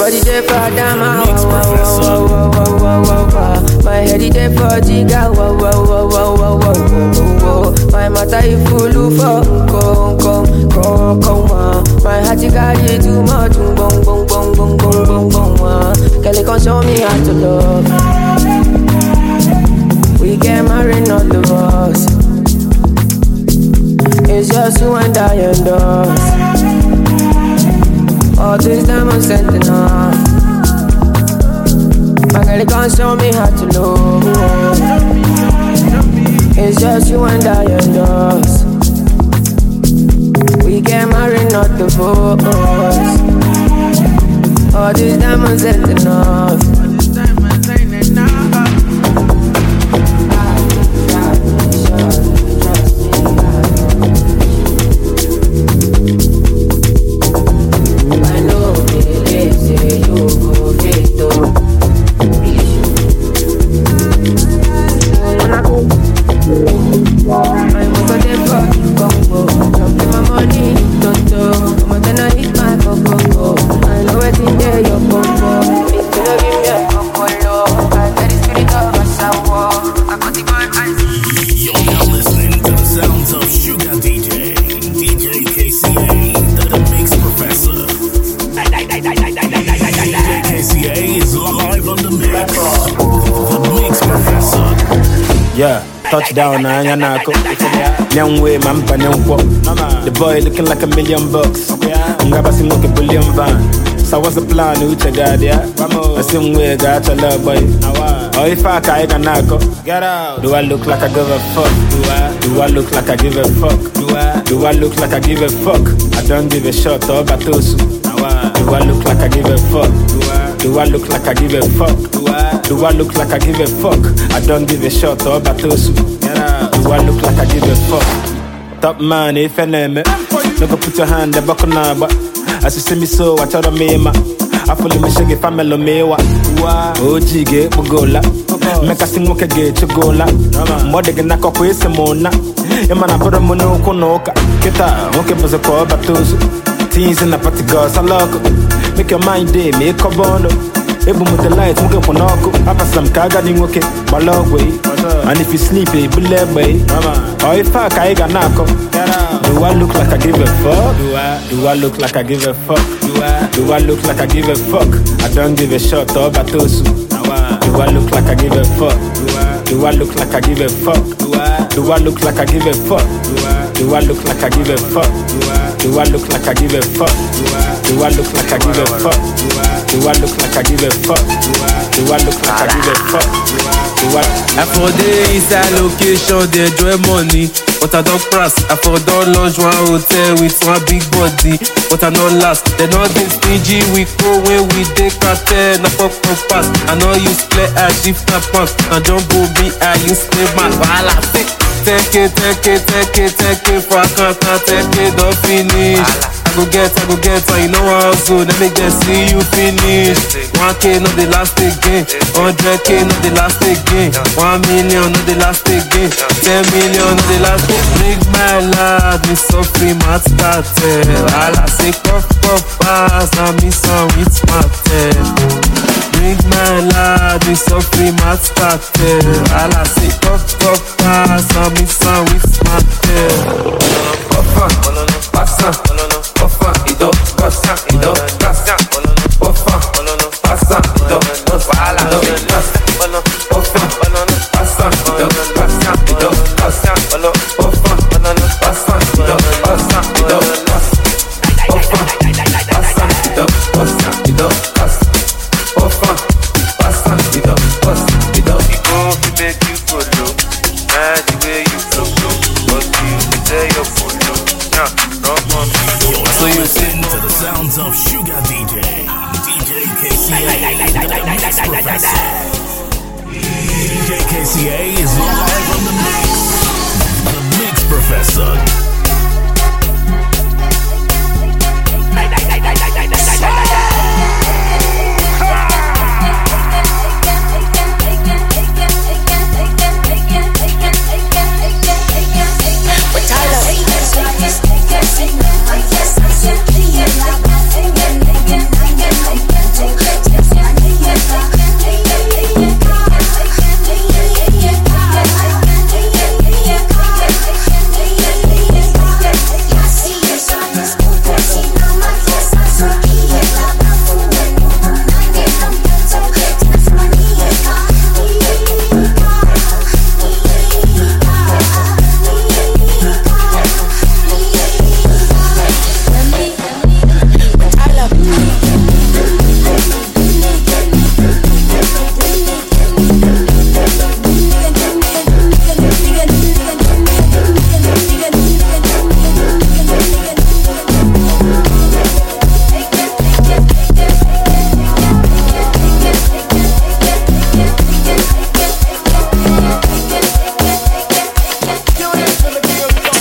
body there for Adama, wow, wow, wow, wow, wow, wow, wow. My head is there for Jiga, wow, wow, wow, wow, wow, wow, wow, wow. My matter is full for go, go, go, go, go. My heart is carry too much, boom, boom, boom, boom, boom, boom, boom. Girl, you can show me how to love. We get married, not divorce. It's just you and I and us. All this diamonds sent enough. My girl, you can't show me how to love. It's just you and I and us. We get married, not divorce. All these diamonds ain't enough. I know they say you go fit to. I'm over there for you, Congo. Jump in my money, Toto. I'm gonna hit my Congo. I know it's in there, your Congo. It's gonna give me a Congo. I got the spirit of a sour. I got the boy eyes. You're now listening to the sounds of Sugar D J, D J K C A, the, the Mix Professor. D J K C A is live on the mix. The Mix Professor. Yeah. Touchdown, na yanako. Young way, man, panenko. The boy looking like a million bucks. Ngaba si moke billion van. So what's the plan? Uche gadi ya. I same way, got your love boy. Oh, if I can nako. Get out. Do I look like I give a fuck? Do I? Do I look like I give a fuck? Do I? Do I look like I give a fuck? I don't give a shot or batosu. Do I look like I give a fuck? Do I? Do I look like I give a fuck? Do I? Do I look like I give a fuck? I don't give a shot or batosu. Do I look like I give a fuck? Top man, if I name it. No go put your hand the buckle now, but as you see me so, I tell me ma. I follow me shaggy family mewa. O G get bugola. Make a sing walk a gate to gola. Mother get knock up with Simona. Emana put a mono konoka. Kita, okay, was a call batosu. Teens in the party girls, I love it. Make your mind day, make a bono. Able with the lights, move on Noko. After some Kagani, okay, my long way. And if you sleep, it will let way. Or if I can knock. Do I look like I give a fuck? Do I? Do I look like I give a fuck? Do I? Do I look like I give a fuck? I don't give a shot or batosu. Do I look like I give a fuck? Do I? Do I look like I give a fuck? Do I? Do I look like I give a fuck? Do I? Do I look like I give a fuck? Do I? Do I look like I give a fuck? Do I? Do I look like I give a fuck? Do I? Do I look like I give a fuck? Do I? Do I look like I give a fuck? Do I? I for the inside location, they enjoy money. But I don't press, I for don't launch one hotel with one big body. But I don't last, they don't think stingy. We go when we take cartel, na pop pop pass. I know you play as shift na pump. And don't go be I you stay man. Voila, take take it, take it, take it, take it. For I can't take it, don't finish. I go get, I go get, so you know how so let me just see you finish. One K not the last again, hundred K not the last again, one million not the last again, ten million not the last. Bring my lad, me so free, my started. All I say, puff puff pass, and me some with my tail. Bring my lad, me so free, my started. All I say, puff puff pass, and me some with my tail. Puff up, pass up. Ofa, ido, pasa, ido, pasa. Ofa, pasa, ido, pasa, ido, pasa. Ofa, pasa, ido, pasa, ido, pasa. Ofa, pasa, ido, pasa, ido, pasa. Ofa, pasa, ido, pasa, ido, pasa. Ofa, pasa, ido, pasa, ido. You go to make you go low, not the way you flow, but you say you're full low. So you listen to the sounds of Sugar D J, D J K C A, the Mix Professor. D J K C A is live on the mix. The Mix Professor. Tyler.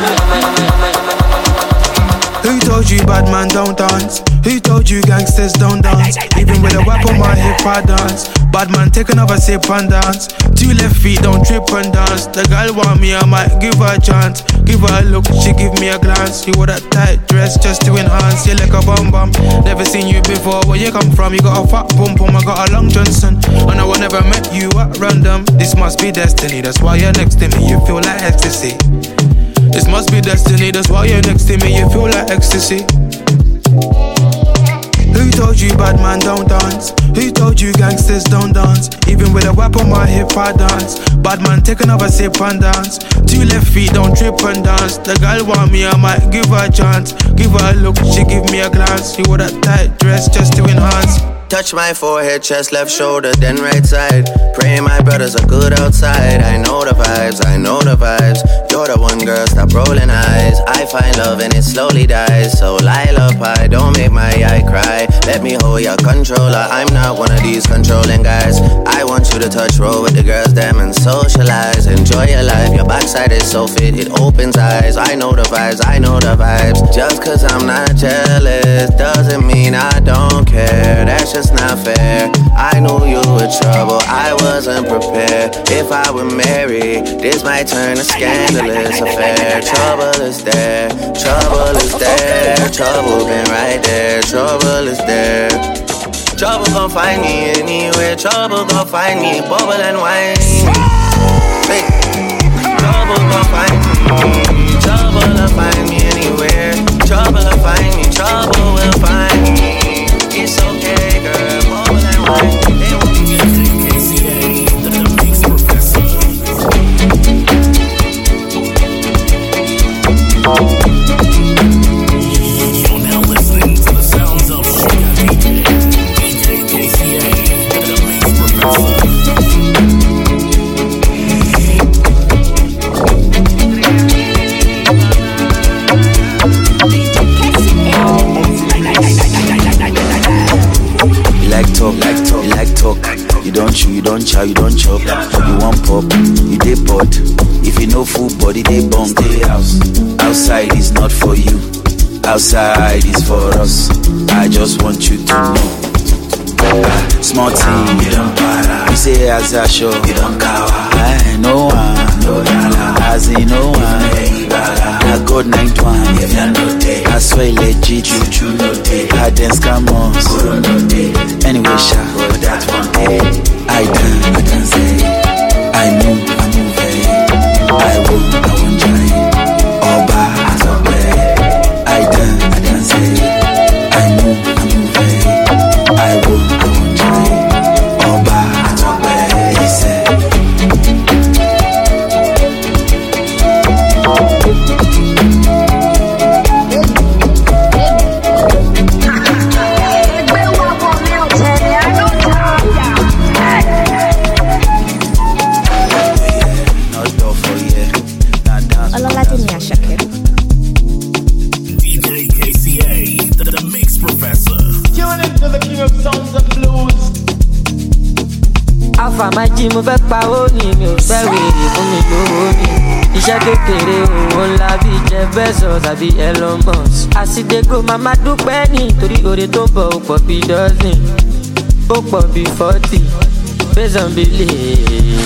Who told you bad man don't dance? Who told you gangsters don't dance? Even with a whip on my hip I dance. Bad man take another sip and dance. Two left feet don't trip and dance. The girl want me, I might give her a chance. Give her a look, she give me a glance. You wore that tight dress just to enhance. You like a bum bum. Never seen you before, where you come from? You got a fat pum pum, I got a long Johnson. And I would never met you at random. This must be destiny, that's why you're next to me. You feel like ecstasy. This must be destiny, that's why you're next to me. You feel like ecstasy. Who told you bad man don't dance? Who told you gangsters don't dance? Even with a whip on my hip I dance. Bad man take another sip and dance. Two left feet don't trip and dance. The girl want me, I might give her a chance. Give her a look, she give me a glance. She wore that tight dress just to enhance. Touch my forehead, chest, left shoulder, then right side. Pray my brothers are good outside. I know the vibes, I know the vibes. You're the one girl, stop rolling eyes. I find love and it slowly dies. So lullaby, don't make my eye cry. Let me hold your controller. I'm not one of these controlling guys. I want you to touch, roll with the girls, them and socialize. Enjoy your life, your backside is so fit, it opens eyes. I know the vibes, I know the vibes. Just cause I'm not jealous doesn't mean I don't care. That's just not fair. I knew you were trouble, I wasn't prepared. If I were married, this might turn a scandalous affair. Trouble is there, trouble is there. Trouble been right there, trouble is there. Trouble gon' find me anywhere. Trouble gon' find me, bubble and wine. Hey. Trouble gon' find me. Trouble will find me anywhere. Trouble will find me, trouble will find me. It's okay, girl, bubble and wine. They won't be D J K C A, the Mix Professor. You're now listening to the sounds of Sugar D J, D J K C A, the Mix Professor. Talk, like talk, like talk. You don't chew, you don't chow, you don't chop. You want pop, you dey pot. If you know full body, they bunk. Stay house. Outside is not for you. Outside is for us. I just want you to know. Ah, small team, you don't para. You say as I show, you don't cower. I no one, no dollar. As in no one. I got nine to one. If you know day, I swear legit. You true no day. I dance come on. No day. Anyway, sha, but that one day. I dance, I dance. I move, I move. I will, I won't try. Oba, I talk. I dance, I dance. I move, I move. I will, I won't try. Oba, I talk. He said. Egbe king of sounds and blues. Alpha my gym mo fẹ́ pa ó ní mi ò fẹ́ wèrè fún mi lówó mi. Iṣẹ́ kékeré òun ńlá bíi Jeff Bezos àbí Elon Musk. Àsìdégò màmá dúpẹ́ nítorí oore tó bọ̀ ó pọ̀ bíi dozen. Ó pọ̀ bíi forty. Based on belief.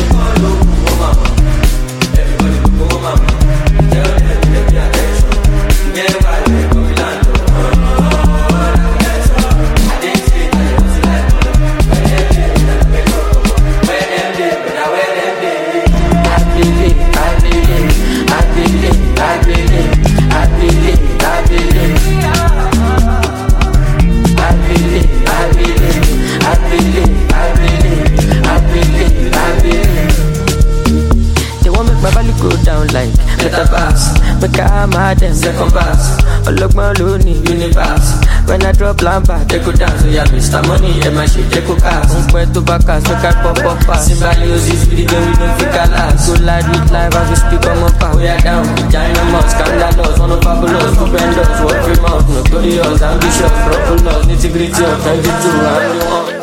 Like metaverse, make I mad them second pass. All look my lonely universe. When I drop lamba, they go dance. So yeah, Mister Money, and my shit, they go cast. On point to back us, make I pop up fast. Symbiosis, video, we don't think I last. So light with live as we speak on my power. We are down, dynamos, scandalous, one of fabulous, stupendous, work free mouth, notorious, ambitious, properless, nitty-gritty of twenty-two, I'm the one.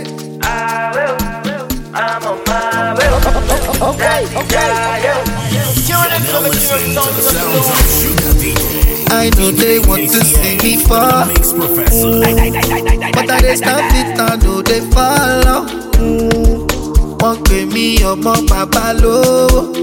I'm on my way. Okay, okay. I know they want to see me fall, but I just can't fit. I know they follow. Won't pay me or more papa low.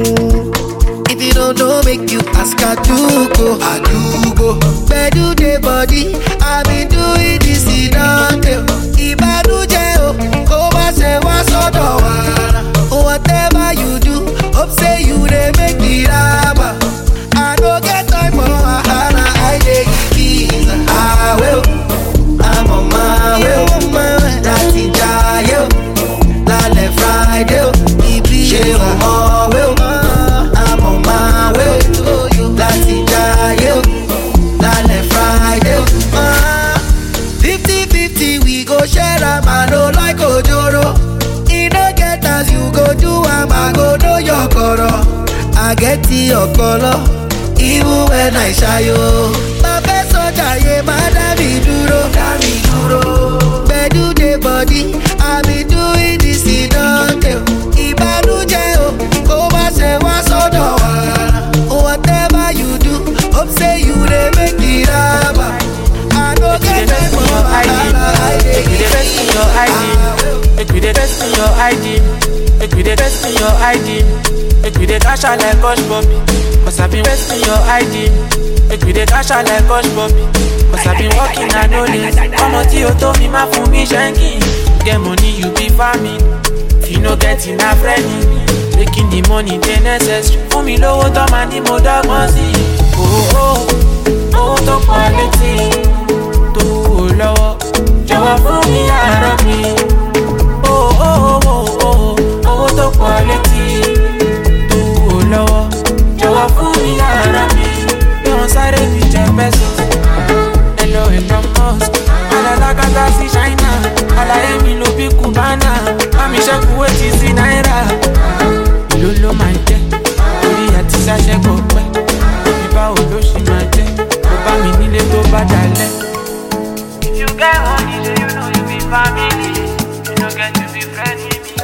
If you don't know, make you ask. I do go, I do go. Where do they body? I been doing this in Dante. If I do jail, go back say what's on the water. Whatever you do, hope say you they make it happen. I don't get time for a hana, I take it easy. I will, I'm on my way, on my way. That's in jail, Lale Friday, E B A, oh, will. I'm on my way, that's in jail, Lale Friday. Fifty-fifty, we go share a man, no like Ojoro. As you go do, I go know your color. I get your color, even when I shy you. My best soldier, yeah, madam, me duro, me duro. Where do the body? I be doing this in Dante. If I do jail, go back say what's on the water. Whatever you do, hope say you they make it happen. I don't get that for I D. Make me the best in your I D. Make me the best in your I D. Make me the best in your I D. Make me the cash out like Kosh Bobby. Cause I've been wasting your I D. Make me the cash out like Kosh Bobby. Cause I've been working and no less. Come on, you told me my for me shanking. Get money, you be farming. If you no get enough friendly, making the money they necessary. For me low to money, more dog mercy. Oh oh, oh to quality. To low, Jawa for me and me. Oh oh oh oh. To quality, to low, Jawa funi ara mi. Don't say me Jeff Bezos. Hello, Elon Musk. Ala la kata si China. Ala emi lo bi Cubana. Mami sheku weti si naira. Lolo ma je, ori ati sa se ko pe. Iba olosi ma je, ko ba mi nile to ba dale. If you get money, then you know you be family. You don't get to be friendly.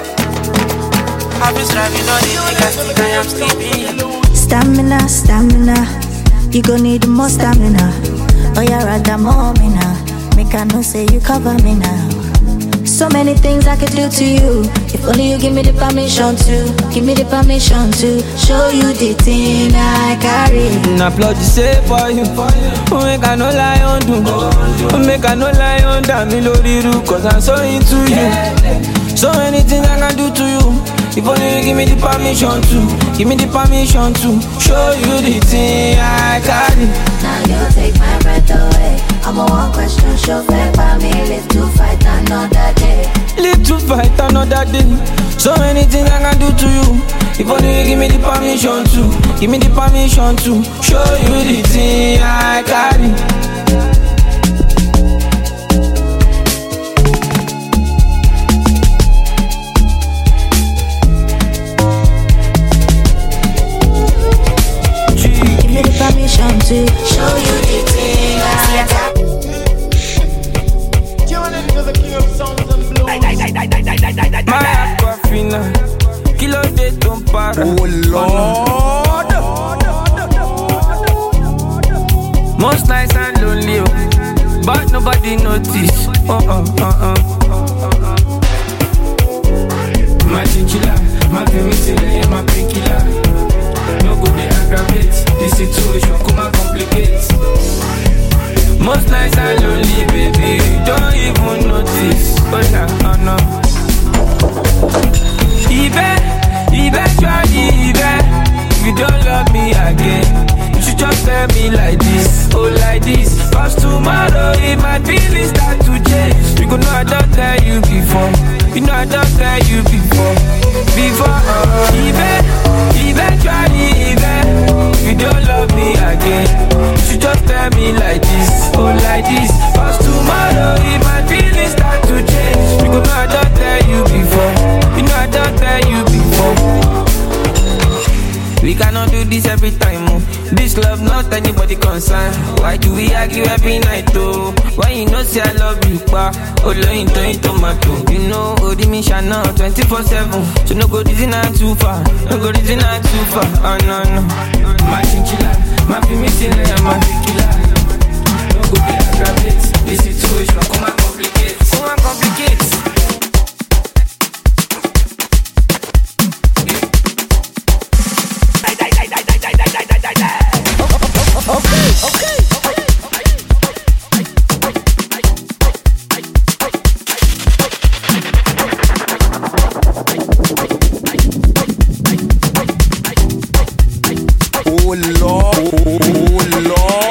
I've been striving on it, nigga, still I am sleeping. Stamina, stamina, you gon' need more stamina. Oh, yeah, rather more me now. Make I know say you cover me now. So many things I could do to you. If only you give me the permission to. Give me the permission to show you the thing I carry. Now applaud you say for you. Make I no lie on do. Make I no lie on damn me lori ru. Cause I'm so into you. So many things I can do to you. If only you give me the permission to. Give me the permission to show you the thing I carry. Now you take my breath away. I'm a one question show fair by me. Live to fight another day. Live to fight another day. So many things I can do to you. If only you give me the permission to. Give me the permission to show you the thing I carry. Permission to show you the thing I got. Oh, oh, oh, oh. My chinchilla, my penicillin, my painkiller. No go dey aggravate the situation, come and complicate. Most nights I'm lonely, baby, don't even notice. Oh no, oh no. Even, eventually, even if you don't love me again, you should just tell me like this, oh like this. Cause tomorrow if my feelings start to change, you go know I don't tell you before. You know I don't tell you before. Before, uh, even, eventually, even if you don't love me again, you should just tell me like this, oh like this. Cause tomorrow if my feelings start to change, you go know I don't tell you before. You know I don't tell you before. We cannot do this every time, oh. This love not anybody concern. Why do we argue every night, oh? Why you know say I love you, pa? Oh, lo into in tomato. You know, oh, the mission now twenty-four seven. So no go reason not too far. No go reason not too far. Oh, no, no. My chinchilla, my penicillin, my tequila. No go be aggravate the situation. Come and complicate. Come and complicate. Okay, okay. Oh Lord, oh Lord.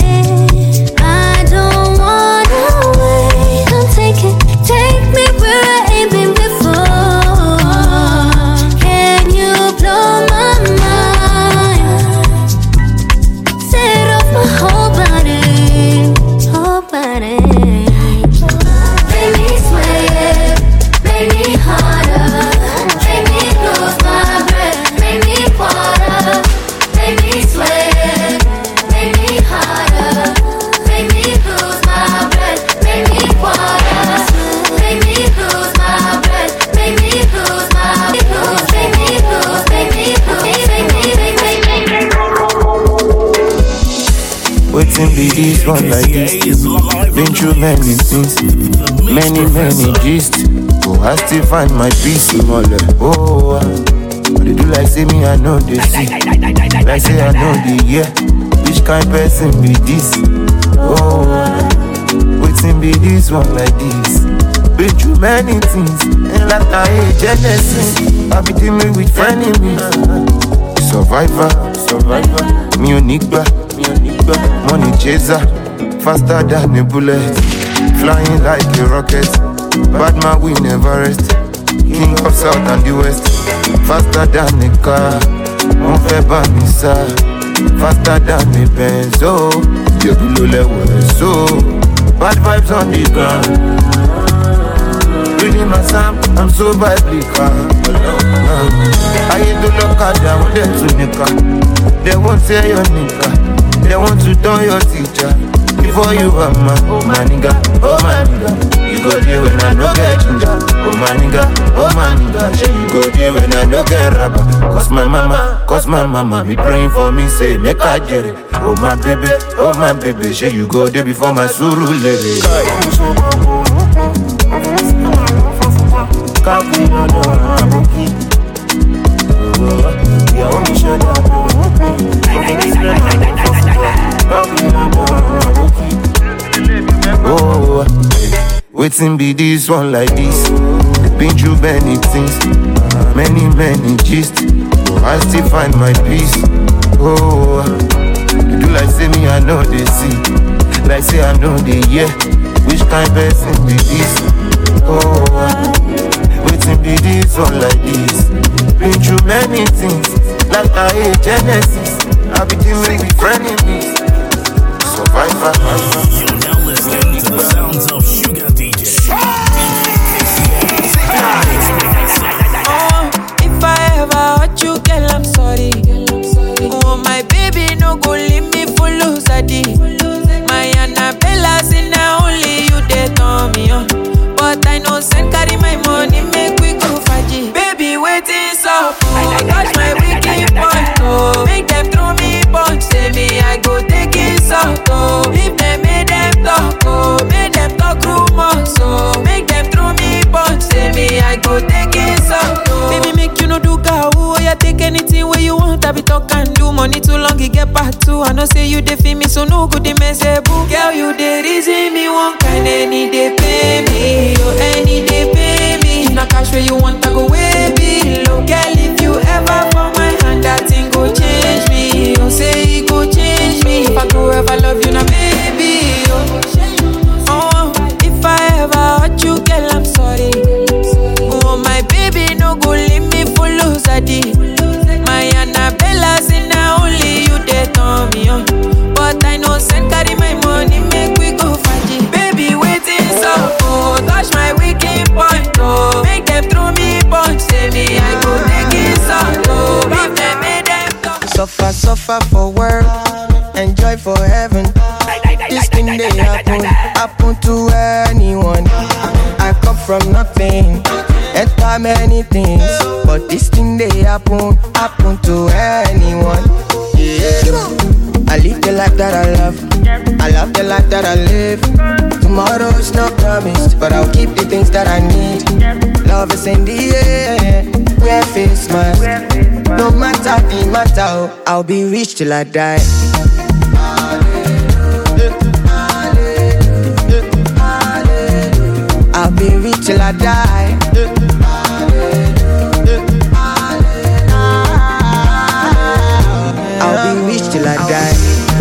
Take me where Waiting be this one like this. Been through many things, many, many gist. Oh, I still find my peace. Oh, uh, they do like say me, I know they see. Like say I know the yeah. Which kind person be this? Oh, uh, waiting be this one like this. Been through many things, and like I hate Genesis. I be dealing with enemies. Survivor, survivor, me unique, money chaser, faster than a bullet, flying like a rocket. Bad man we never rest. King of South and the West, faster than a car. On fait banissa, faster than a Benz. Oh, you below level, so bad vibes on the ground. Reading my Sam, I'm so biblical. I hate to look at them, them to nigga. They won't say your nigga. They want to turn your teacher. Before you are man, oh my nigga, oh my nigga. You go there when I no get ginger. Oh my nigga, oh my nigga. You go there when I no get rubber. Cause my mama, cause my mama be praying for me, say make I get it. Oh my baby, oh my baby. Say you go there before my suru lady. Oh, waiting be this one like this. Been through many things, many, many gist. I still find my peace. Oh, you do like say me, I know they see. Like say I know they yeah. Which kind person be this? Oh, waiting be this one like this. Been through many things, like I hate Genesis. I be dealing with frenemies. Survivor. You're now listening to the sounds of Sugar D J. Oh, if I ever hurt you, girl, I'm sorry. Oh, my baby, no go leave me for losadi. My Annabella, say now only you they tell me, oh. But I know send carry my money, make we go faji. Baby, waiting so oh, touch my wicked point, oh. Make them throw me punch, say me I go take it out, oh. If they make them talk, oh, make them talk rumors, oh. Make them throw me punch, say me I go take it out, oh. Baby, make you no do cow, oh, yeah, take anything where you want, I be talk and do. Money too long, you get part two. I know say you dey feel me, so no good, they mess up. Girl, you dey reason me one kind, any day pay me, oh, any day pay me. If not cash where you want, I go way below. Girl, if you ever fall my hand, that thing go change me. You say it go change me. If I go ever love you, now baby, oh. Oh, if I ever hurt you, girl, I'm sorry. Oh, my baby, no go leave me for losadi. My Annabella, say now only you they tell me, oh. But I know send carry my money, make we go faji. Baby, waiting so oh, touch my wicked point, oh. Make them throw me punch, say me I go take it out, oh. If they made them talk. Suffer, suffer for work, enjoy for heaven. This thing they happen, happen to anyone. I come from nothing, enter many things, but this thing they happen, happen to anyone. Yeah. I live the life that I love, I love the life that I live. Tomorrow's not promised, but I'll keep the things that I need. Love is in the air, wear face mask. No matter the matter, I'll be rich till I die. I'll be rich till I die. I'll be rich till I die.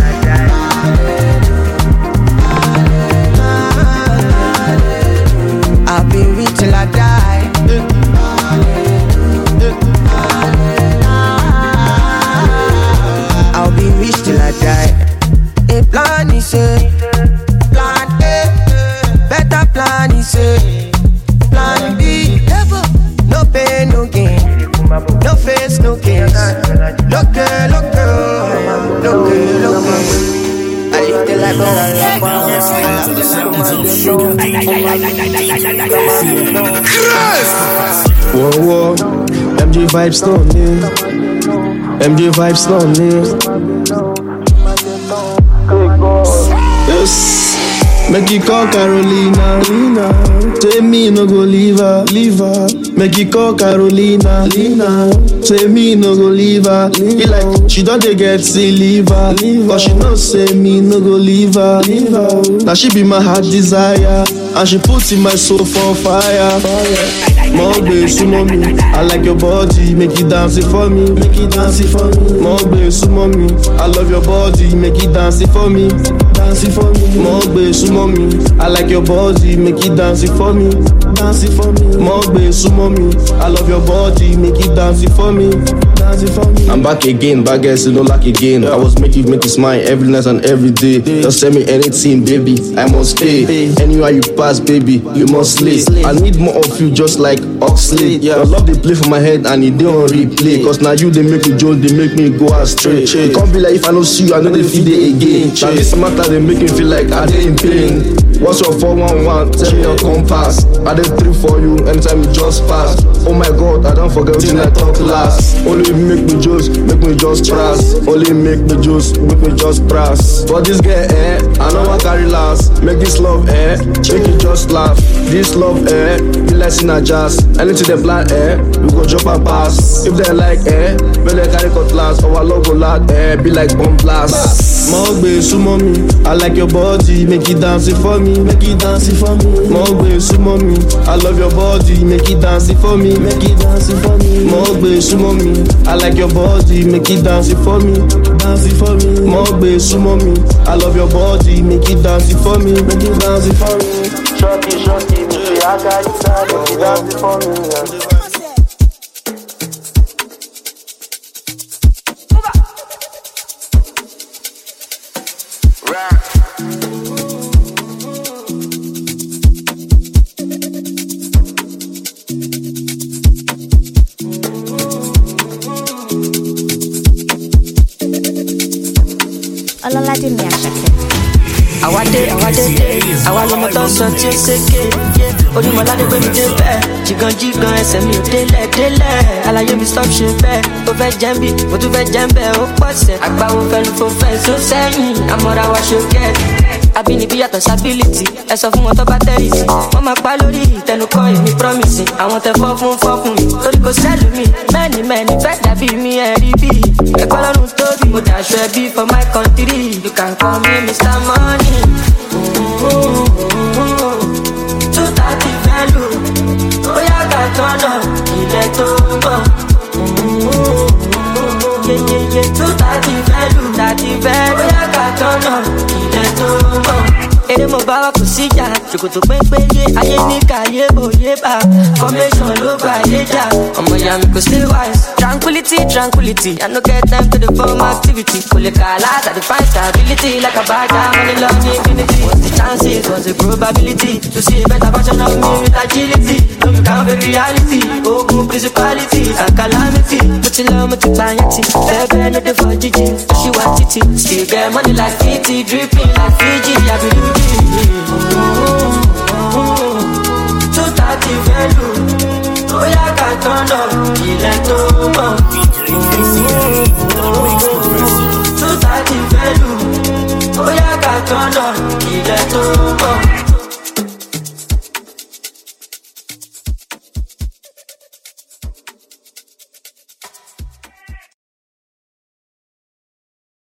I'll be rich till I die. I'll be rich till I die. A plan is a plan A, better plan is a plan B. No pain, no gain, no face, no case. Look, look, look, look. I live the life that I love. Whoa, whoa, M G vibes lonely, M G vibes lonely. Yes. Make you call Carolina, Lina. Say me no go leave her, leave her. Make you call Carolina, Lina. Say me no go leave her. He like she don't dey get see leave her, but she no say me no go leave her, leave her. Now she be my heart desire, and she put in my soul for fire. More bass, mommy, I like your body, make it dance it for me, make it dance it for me. More bass, mommy, I love your body, make it dance it for me, dance it for me. More bass, mommy, I like your body, make it dance it for me, dance it for me. More bass, mommy, I love your body, make it dance it for me, dance it for me. I'm back again, back guys, you know like again. I was make you make you smile every night and every day. Just send me anything, baby, I must pay. Anywhere you pass, baby, you must slay. I need more of you, just like Oxley. Yeah, I love they play for my head and it don't replay. Cause now you they make me joke, they make me go astray. It can't be like if I don't see you, I know they feel it again. Now this matter they make me feel like I dey in pain. What's your four one one? Tell me your compass. I did three for you anytime you just pass. Oh my god, I don't forget when I talk last. Only make me just, make me just press. Only make me just, make me just press. But this girl, eh, I know I carry last. Make this love, eh, make it just laugh. This love, eh, be less in a jazz. Anything they plan, eh, we go jump and pass. If they like, eh, when they carry cutlass. Our love go loud, eh, be like bomb blast. More bass, mommy, I like your body, make it dance it for me, make it dance it for me. More bass, mommy, I love your body, make it dance it for me, make it dance it for me. More bass, mommy, I like your body, make it dance it for me, dance it for me. More bass, mommy, I love your body, make it dance it for me, make it dance it for me. Shorty, shorty, me say I got you side, make it dance it for me. Yeah. Ọlọ́ládé mi Àṣàkẹ́. Àwádé àwádé dé, àwa lọmọ tó sọ tí ó ṣèké. Onímọ̀ládé gbé mi dé bẹ́ẹ̀, jìgàn jìgàn ẹsẹ̀ mi ò délẹ̀ délẹ̀. Àlàyé mi stop ṣe bẹ́ẹ̀, ó fẹ́ jẹ́ ń bí, mo tún fẹ́ jẹ́ ń bẹ́ẹ̀, ó pọ̀ sẹ̀. Àgbáwo fẹ́nu fò fẹ́ tó sẹ́yìn, àmọ́ra wa ṣókẹ́. Àbínibí yàtọ̀ sábìlìtì, ẹ sọ fún wọn tó bá tẹ̀rì sí. Wọ́n máa pa lórí ìtẹnukọ́ èmi promise. Àwọn tẹ fọ́ fún fọ́ fún mi, torí kò sẹ́lù mi. Mẹ́ni mẹ́ni fẹ́ dàbí mi ẹ̀rí bí. Ẹ̀kọ́ lọ́run tóbi, mo dàṣọ ẹbí for my country. You can call me Mister Money. Two thirty value, bóyá ká tọ́nà ilẹ̀ tó ń bọ̀. Yeyeye two thirty value, thirty value, bóyá ká tọ́nà ilẹ̀ tó ń bọ̀. Èrè mo bá wa kò síjà, ṣòkòtò pépéyé, ayé ní káyé bòye bá. Formation ló gba ayé jà, ọmọ ìyá mi kò stay wise. Tranquility, tranquility, I no get time to the form activity. Kò lè kà láti define stability, like a bad guy, money love me infinity. What's the chances, what's the probability, to see a better version of me with agility. No you can't be reality, ogun principalities and calamity. Mo ti lọ, mo ti pààyàntì, bẹ́ẹ̀ no dey for jíjí. She want títì, still get money like fifty, dripping like Fiji, I believe. Two thirty value, bóyá ká tọ́nà ilẹ̀ tó mọ̀. Two thirty value, bóyá ká tọ́nà ilẹ̀ tó mọ̀.